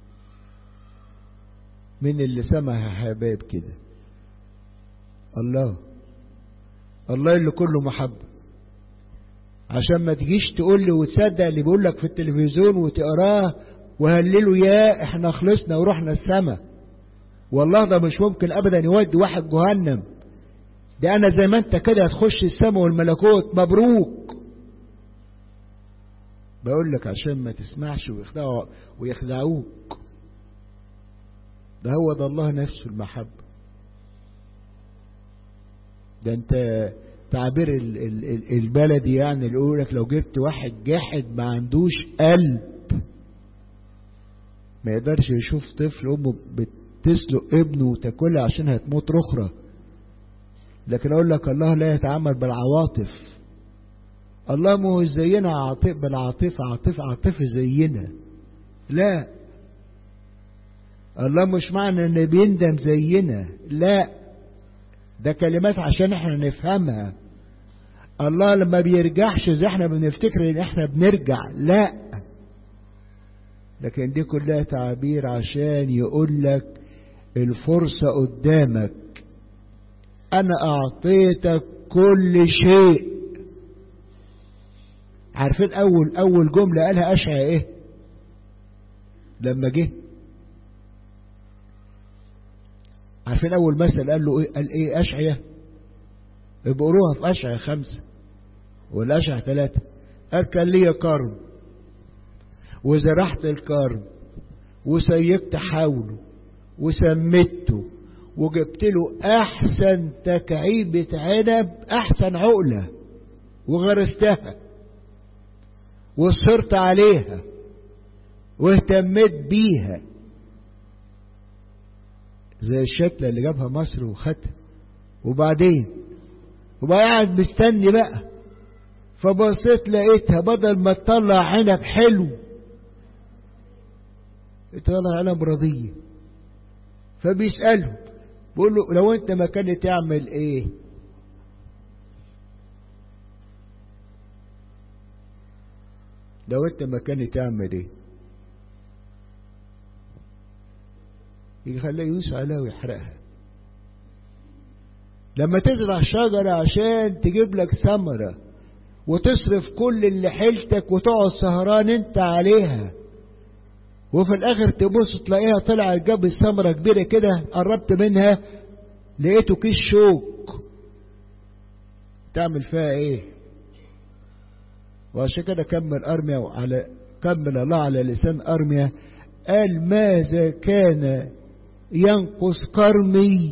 من اللي سمح يا حبايب كده؟ الله. الله اللي كله محبة. عشان ما تجيش تقول لي وتصدق اللي بيقول لك في التلفزيون وتقراه وهللوا يا احنا خلصنا ورحنا السما. والله ده مش ممكن ابدا يودي واحد جهنم. ده انا زي ما انت كده هتخش السما والملكوت، مبروك. بقول لك عشان ما تسمعش ويخدعوك. ده هو ده الله نفسه المحبة. ده انت تعبير البلدي يعني اللي يقول لك لو جبت واحد جاحد ما عندوش قلب ما يقدرش يشوف طفل امه بتسلق ابنه وتاكلها عشان هتموت اخرى. لكن اقول لك الله لا يتعامل بالعواطف. الله مو زينا عاطفة زينا. لا، الله مش معنى ان بيندم زينا، لا، ده كلمات عشان احنا نفهمها. الله لما بيرجعش زي احنا بنفتكر ان احنا بنرجع، لا، لكن دي كلها تعابير عشان يقول لك الفرصة قدامك، انا اعطيتك كل شيء. عارفين اول جملة قالها اشعياء ايه لما جه؟ عارفين اول مثل قال له ايه؟ قال ايه اشعياء؟ ابقروها في اشعياء 5 ولا اشعياء 3. قال كان لي كرم وزرعت الكرم وسيبت حوله وسمته وجبت له احسن تكعيبة عنب، احسن عقلة، وغرستها وصرت عليها واهتميت بيها زي الشتلة اللي جابها مصر وخدها. وبعدين وبقى قاعد مستني بقى، فبصيت لقيتها بدل ما تطلع عنب حلو تطلع عنب رضية. فبيسأله بيقول له لو انت مكاني تعمل ايه؟ لو انت مكاني تعمل ايه؟ يخليه يدوس عليها ويحرقها. لما تزرع شجرة عشان تجيب لك ثمرة وتصرف كل اللي حيلتك وتقعد سهران انت عليها، وفي الاخر تبص تلاقيها طلعت جاب ثمرة كبيرة كده، قربت منها لقيته كيس شوك، تعمل فيها ايه؟ وعشان كده كمل الله على لسان أرميا قال ماذا كان ينقص كرمي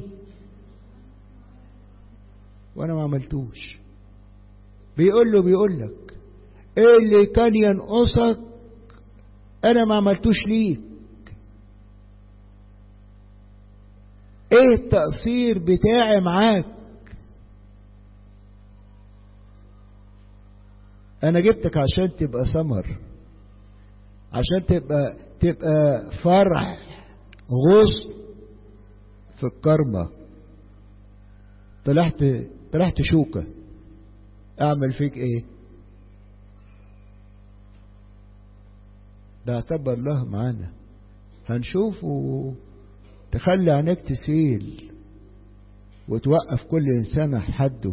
وانا ما عملتوش. بيقول لك ايه اللي كان ينقصك انا ما عملتوش ليك. ايه التقصير بتاعي معاك؟ انا جبتك عشان تبقى ثمر، عشان تبقى فرح غصن في الكرمة. طلعت شوكة، اعمل فيك ايه؟ ده اعتبر الله معانا. هنشوف تخلي عينيك تسيل وتوقف كل انسان حده.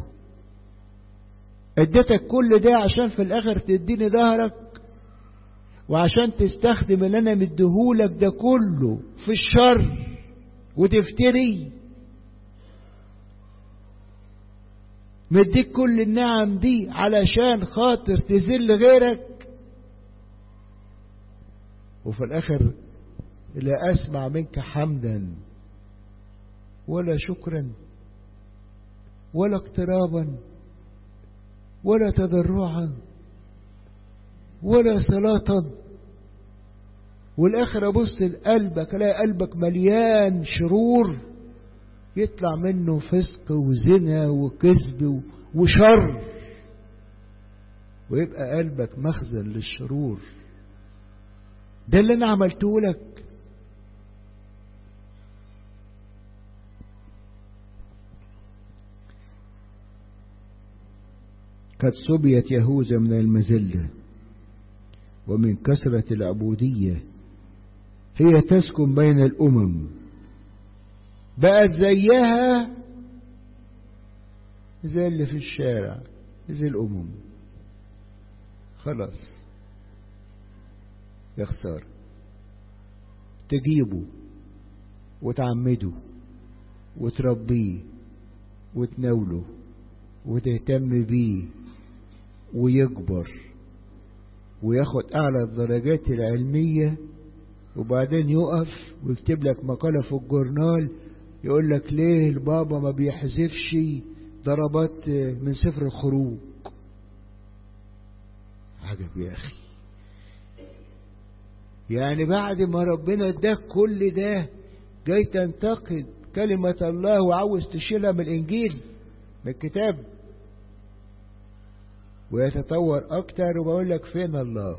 اديتك كل ده عشان في الاخر تديني ظهرك، وعشان تستخدم اللي انا مديهولك ده كله في الشر وتفتري. مديك كل النعم دي علشان خاطر تذل غيرك، وفي الاخر لا اسمع منك حمدا ولا شكرا ولا اقترابا ولا تضرعا ولا صلاة. والاخر ابص لقلبك الاقي قلبك مليان شرور، يطلع منه فسق وزنا وكذب وشر، ويبقى قلبك مخزن للشرور. ده اللي انا عملته لك. قد سبيت يهوذا من المذلة ومن كثرة العبودية، هي تسكن بين الأمم، بقت زيها زي اللي في الشارع، زي الأمم. خلاص يا خسارة، تجيبه وتعمده وتربيه وتناوله وتهتم بيه ويكبر وياخد أعلى الدرجات العلمية، وبعدين يقف ويكتب لك مقالة في الجورنال يقول لك ليه البابا ما بيحذفش ضربات من سفر الخروج. عجب يا أخي، يعني بعد ما ربنا اداك كل ده جاي تنتقد كلمة الله وعاوز تشيلها من الإنجيل، من الكتاب، ويتطور أكتر. وبقول لك فين الله؟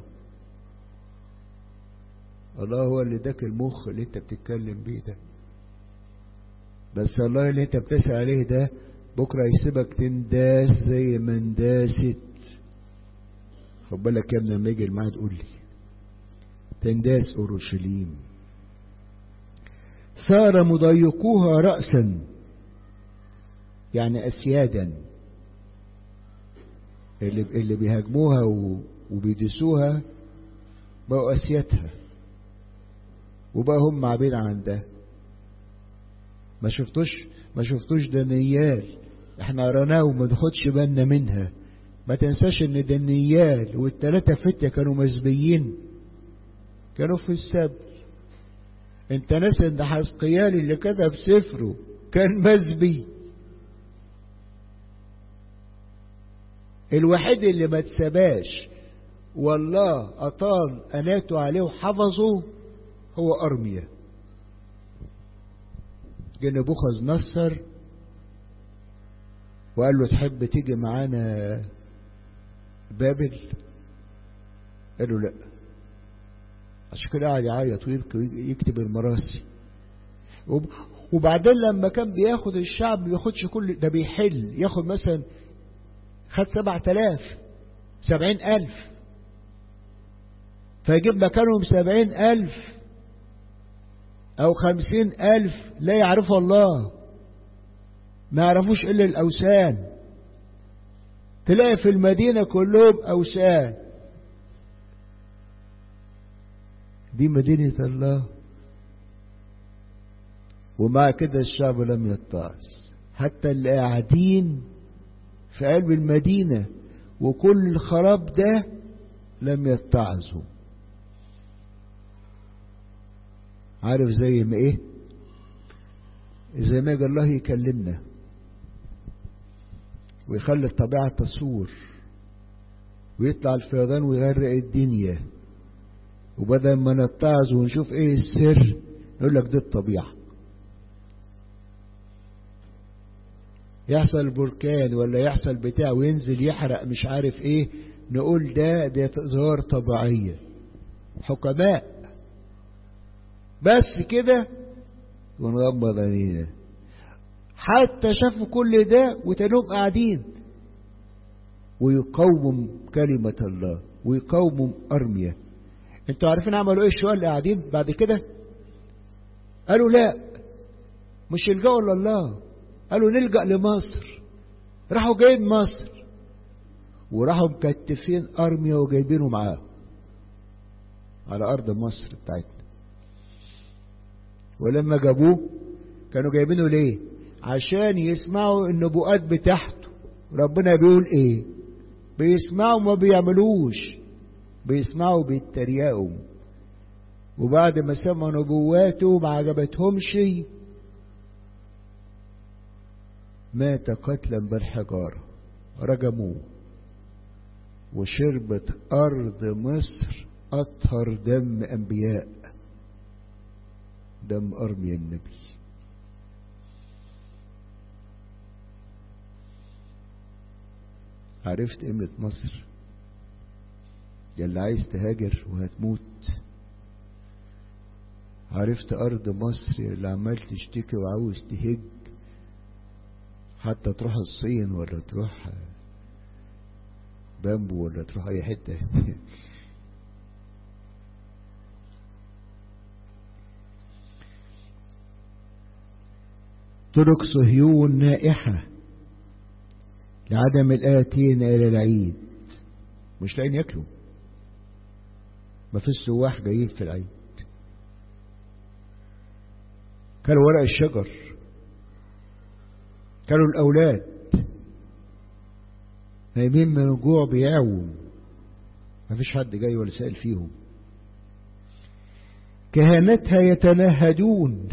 الله هو اللي اداك المخ اللي انت بتتكلم بيه ده، بس الله اللي انت بتسأل عليه ده بكرة يسيبك تنداس زي ما انداست. خد بالك يا ابني لما يجي الميعاد قول لي تنداس أورشليم. صار مضيقوها رأسا، يعني أسيادا، اللي بيهاجموها وبيدسوها بقوا أسيادها، وبقى هم عبيد عن ده. ما شفتوش دانيال، احنا قرناه وما ناخدش بالنا منها. ما تنساش ان دانيال والثلاثة فتية كانوا مسبيين، كانوا في السبت. انت ناسي ان حزقيال اللي كتب سفره كان مسبي. الوحيد اللي ما اتسباش والله أطال أناته عليه وحفظه هو أرميا. جه نبوخذ نصر وقال له تحب تيجي معانا بابل؟ قال له لا. عشان كده قاعد يعيط ويبكي ويكتب المراسي. وبعدين لما كان بياخد الشعب ما بياخدش كل ده، بيحل ياخد مثلا خد 7000 70,000 فيجيب مكانهم 70,000 أو 50,000 لا يعرفوا الله، ما يعرفوش إلا الأوثان. تلاقي في المدينة كلهم أوثان. دي مدينة الله. ومع كده الشعب لم يتعظ، حتى اللي قاعدين في قلب المدينة وكل الخراب ده لم يتعظوا. عارف زي ما ايه؟ زي ما يجي الله يكلمنا ويخلي الطبيعة تصور ويطلع الفيضان ويغرق الدنيا، وبدل ما نتعظ ونشوف ايه السر نقول لك دي الطبيعة. يحصل بركان ولا يحصل بتاع وينزل يحرق مش عارف ايه، نقول ده ظواهر طبيعية. حكماء بس كده ونغمض عينينا. حتى شافوا كل ده وتانيهم قاعدين ويقاوموا كلمة الله ويقاوموا أرميا. انتوا عارفين عملوا ايه الشوال اللي قاعدين بعد كده؟ قالوا لا مش يلجأوا لله، قالوا نلجأ لمصر. راحوا جايين مصر وراحوا مكتفين أرميا وجايبينه معاه على أرض مصر بتاعتنا. ولما جابوه كانوا جايبينه ليه؟ عشان يسمعوا النبوءات بتاعته. ربنا بيقول ايه؟ بيسمعوا ما بيعملوش، بيسمعوا بيتريقوا. وبعد ما سمعوا نبواته ما عجبتهمش مات قتلا بالحجارة، رجموه. وشربت أرض مصر أطهر دم أنبياء، دم أرميا النبي. عرفت قيمة مصر؟ يا اللي عايز تهاجر وهتموت. عرفت أرض مصر اللي عمال تشتكي وعاوز تهج، حتى تروح الصين ولا تروح بامبو ولا تروح أي حتة. طرق صهيون نائحة لعدم الآتين إلى العيد، مش لاقيين ياكلوا، ما فيش سواح جايين في العيد. كانوا ورق الشجر، كانوا الأولاد نايمين من الجوع بيعوم، ما فيش حد جاي ولا سائل فيهم. كهنتها يتنهدون.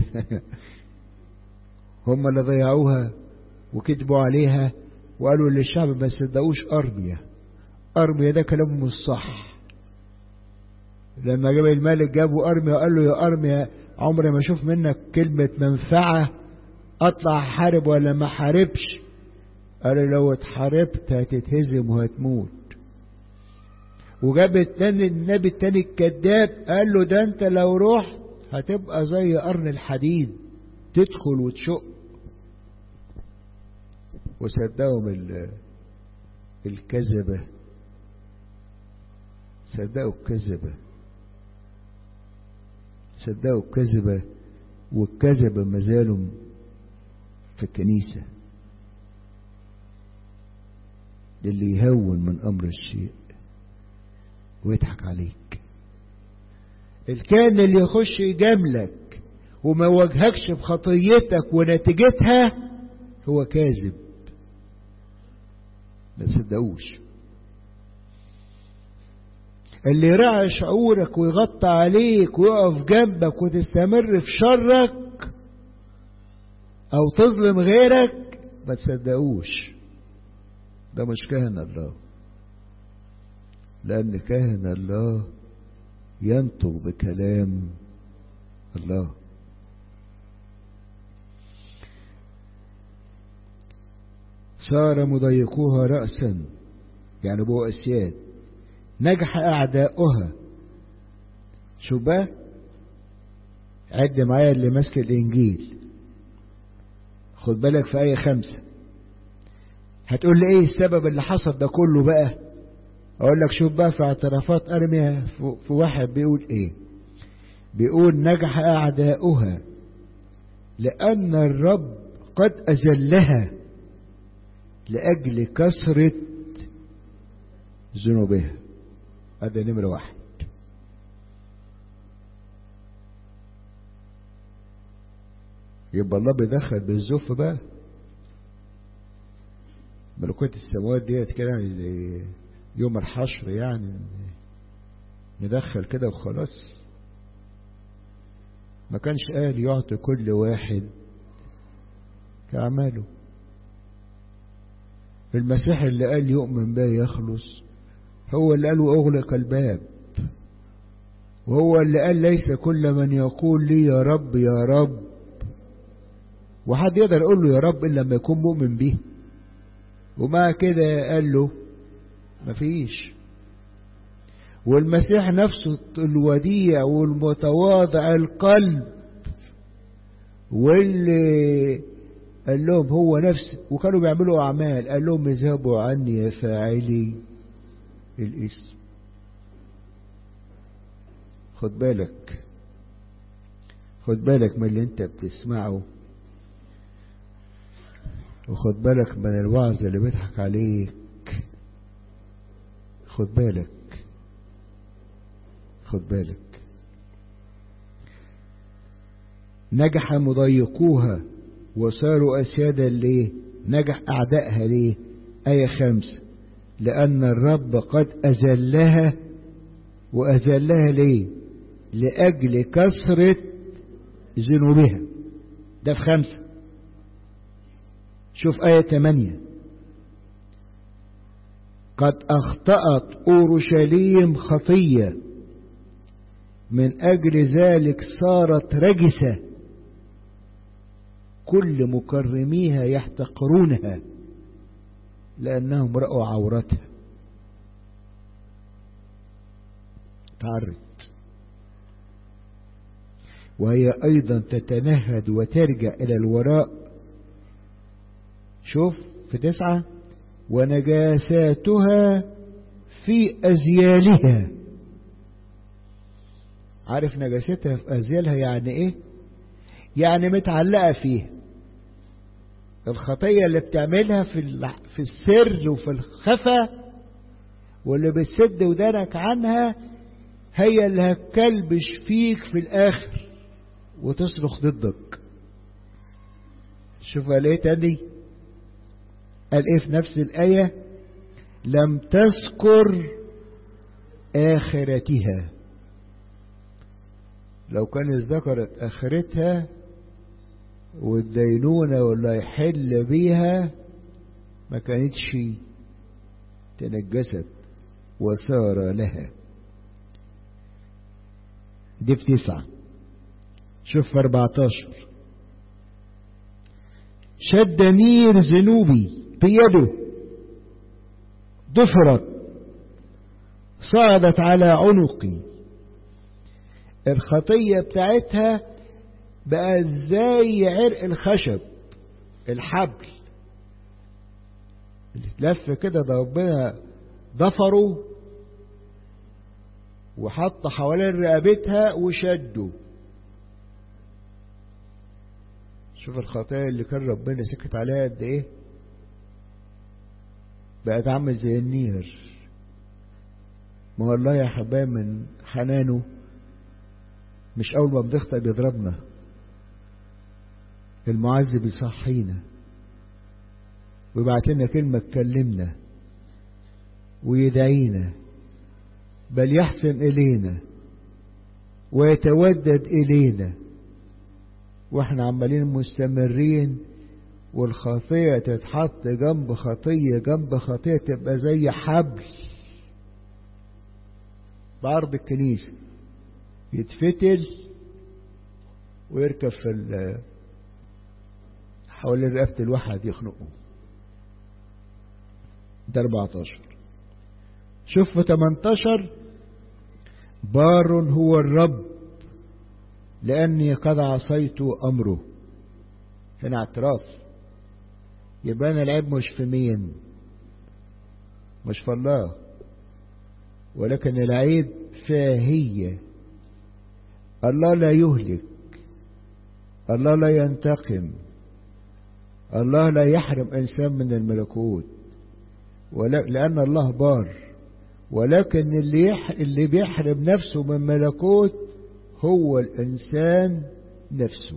هم اللي ضيعوها وكتبوا عليها وقالوا للشعب ما صدقوش أرميا. أرميا ده كلامهم الصح. لما جاب الملك جابوا أرميا وقال له يا أرميا عمري ما اشوف منك كلمة منفعة، اطلع حارب ولا ما حاربش؟ قال لو اتحاربت هتتهزم وهتموت. وجاب التاني النبي التاني الكذاب قال له ده انت لو رحت هتبقى زي قرن الحديد، تدخل وتشق. وصدقهم الكذبة، صدقوا الكذبة، صدقوا الكذبة، والكذبة ما زالوا في الكنيسة. اللي يهون من أمر الشيء ويضحك عليك. الكائن اللي يخش يجاملك وما يواجهكش بخطيتك ونتيجتها هو كاذب، ما تصدقوش. اللي يراعي شعورك ويغطي عليك ويقف جنبك وتستمر في شرك او تظلم غيرك ما تصدقوش، ده مش كاهن الله. لان كاهن الله ينطق بكلام الله. صار مضيقوها رأسا، يعني بقوا أسياد، نجح أعداؤها. شو بقى؟ عد معايا اللي ماسك الإنجيل، خد بالك في آية 5. هتقول لي إيه السبب اللي حصل ده كله بقى؟ أقول لك شوف بقى في اعترافات أرميا في واحد بيقول إيه. بيقول نجح أعداؤها لأن الرب قد أذلها لأجل كثرة ذنوبها. هذا نمرة 1. يبقى الله بيدخل بالزف بقى. ملكوت السماوات ديت كده زي يوم الحشر، يعني ندخل كده وخلاص. ما كانش قال يعطي كل واحد كأعماله. المسيح اللي قال يؤمن به يخلص، هو اللي قال وأغلق الباب، وهو اللي قال ليس كل من يقول لي يا رب يا رب، وحد يقدر يقول له يا رب إلا لما يكون مؤمن به. وما كده قال له مفيش. والمسيح نفسه الوديع والمتواضع القلب، واللي قال لهم هو نفسه، وكانوا بيعملوا أعمال، قال لهم اذهبوا عني يا فاعلي الاسم. خد بالك، خد بالك من اللي انت بتسمعه، وخد بالك من الوعظ اللي بيضحك عليك. خد بالك، خد بالك. نجح مضيقوها وصاروا أسيادا. ليه؟ نجح أعدائها. ليه؟ آية 5 لأن الرب قد أذلها. وأذلها ليه؟ لأجل كثرة ذنوبها. ده في 5. شوف آية 8 قد أخطأت أورشليم خطية، من أجل ذلك صارت رجسة، كل مكرميها يحتقرونها لأنهم رأوا عورتها. تتعرض، وهي أيضا تتنهد وترجع إلى الوراء. شوف في 9: ونجاساتها في أزيالها. عارف نجاستها في أزيالها يعني إيه؟ يعني متعلقة فيها. الخطية اللي بتعملها في السر وفي الخفا واللي بتسد ودانك عنها هي اللي هتكلبش فيك في الآخر وتصرخ ضدك. شوف قال ايه تاني؟ قال ايه في نفس الآية؟ لم تذكر آخرتها. لو كانت ذكرت آخرتها والدينونة واللي يحل بيها ما كانتش تنجست وسار لها. دي في 9. شوف في 14: شد نير ذنوبي بيده ضفرت صعدت على عنقي. الخطية بتاعتها بقى زي عرق الخشب، الحبل اللي اتلف كده، ده ربنا ضفره وحط حوالين رقبتها وشده. شوف الخطايا اللي كان ربنا سكت عليها قد ايه، بقت عامل زي النير. ما هو الله يا حبايب من حنانه مش اول ما بنخطئ بيضربنا، المعذب يصحينا ويبعت لنا كلمة تكلمنا ويدعينا، بل يحسن إلينا ويتودد إلينا واحنا عمالين مستمرين، والخطية تتحط جنب خطية جنب خطية تبقى زي حبل بعرض الكنيسة يتفتل ويركب في حوالين رقبة الواحد يخنقه. ده 14. شوف في 18: بار هو الرب لأني قد عصيت أمره. هنا اعتراف، يبقى أنا العيب مش في مين؟ مش في الله، ولكن العيب فيها هي. الله لا يهلك، الله لا ينتقم، الله لا يحرم إنسان من الملكوت، لأن الله بار. ولكن اللي بيحرم نفسه من ملكوت هو الإنسان نفسه.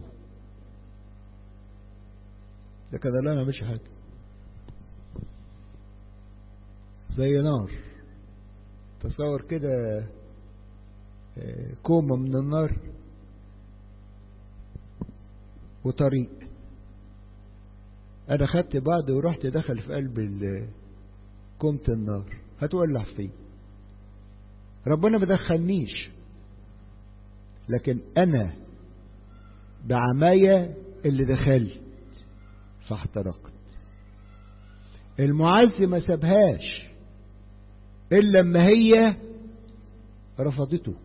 لكن الله ما يعملش حاجة. زي نار، تصور كده كومة من النار وطريق. أنا خدت بعض ورحت دخل في قلب كومة النار، هتولع فيه. ربنا ما دخلنيش، لكن أنا بعماية اللي دخلت فاحترقت. المعز ما سابهاش إلا لما هي رفضته،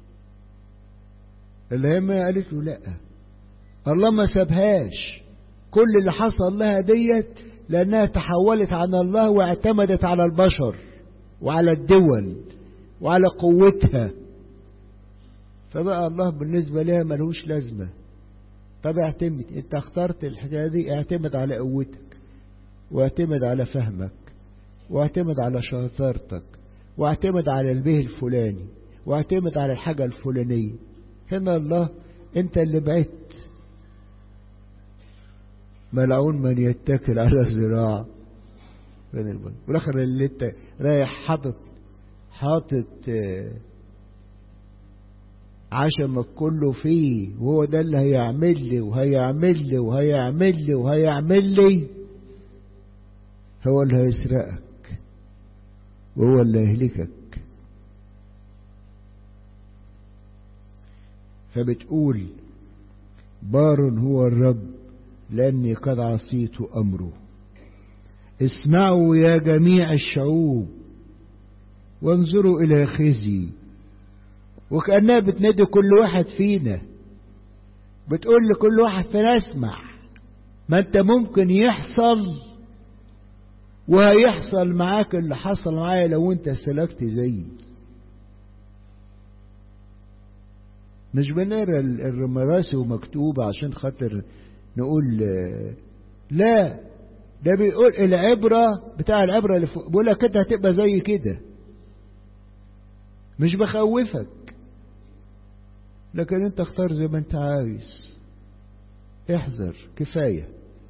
اللي هي ما قالت له لا. الله ما سابهاش، كل اللي حصل لها ديت لأنها تحولت عن الله واعتمدت على البشر وعلى الدول وعلى قوتها، فبقى الله بالنسبة لها ملوش لازمة. طب اعتمد، انت اخترت الحكاية دي، اعتمد على قوتك واعتمد على فهمك واعتمد على شطارتك واعتمد على البيه الفلاني واعتمد على الحاجة الفلانية. هنا الله انت اللي بعدت. ملعون من يتكل على الزراعة. والاخر اللي انت رايح حاطط عشمك كله فيه، وهو ده اللي هيعمل لي وهيعمل لي وهيعمل لي وهيعمل لي، هو اللي هيسرقك وهو اللي يهلكك. فبتقول بار هو الرب لأني قد عصيت أمره. اسمعوا يا جميع الشعوب وانظروا إلى خزي، وكأنها بتنادي كل واحد فينا، بتقول لكل واحد فينا اسمع، ما انت ممكن يحصل وهيحصل معاك اللي حصل معايا لو انت سلكت زيي. مش بنقرا المراسي ومكتوبة عشان خاطر نقول لا، ده بيقول العبرة بتاع العبرة اللي فوق بيقول لك كده هتبقى زي كده، مش بخوفك، لكن انت اختار زي ما انت عايز. احذر، كفاية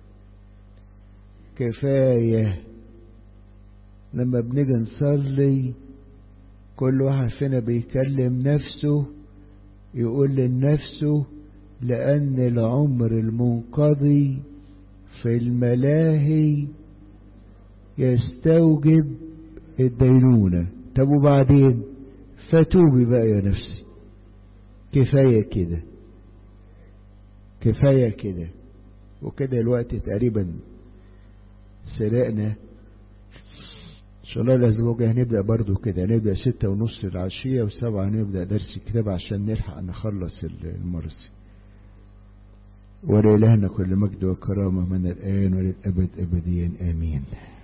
كفاية. لما بنيجي نصلي كل واحد فينا بيكلم نفسه، يقول لنفسه لأن العمر المنقضي في الملاهي يستوجب الدينونة. طب وبعدين؟ فتوبي بقى يا نفسي، كفاية كده كفاية كده. وكده الوقت تقريبا سرقنا. ان شاء الله الاسبوع الجاي هنبدأ برضو كده، نبدأ 6:30 العشية، و7 نبدأ درس الكتاب عشان نلحق نخلص المرسي. ولإلهنا كل مجد وكرامة من الآن وللأبد أبديا آمين.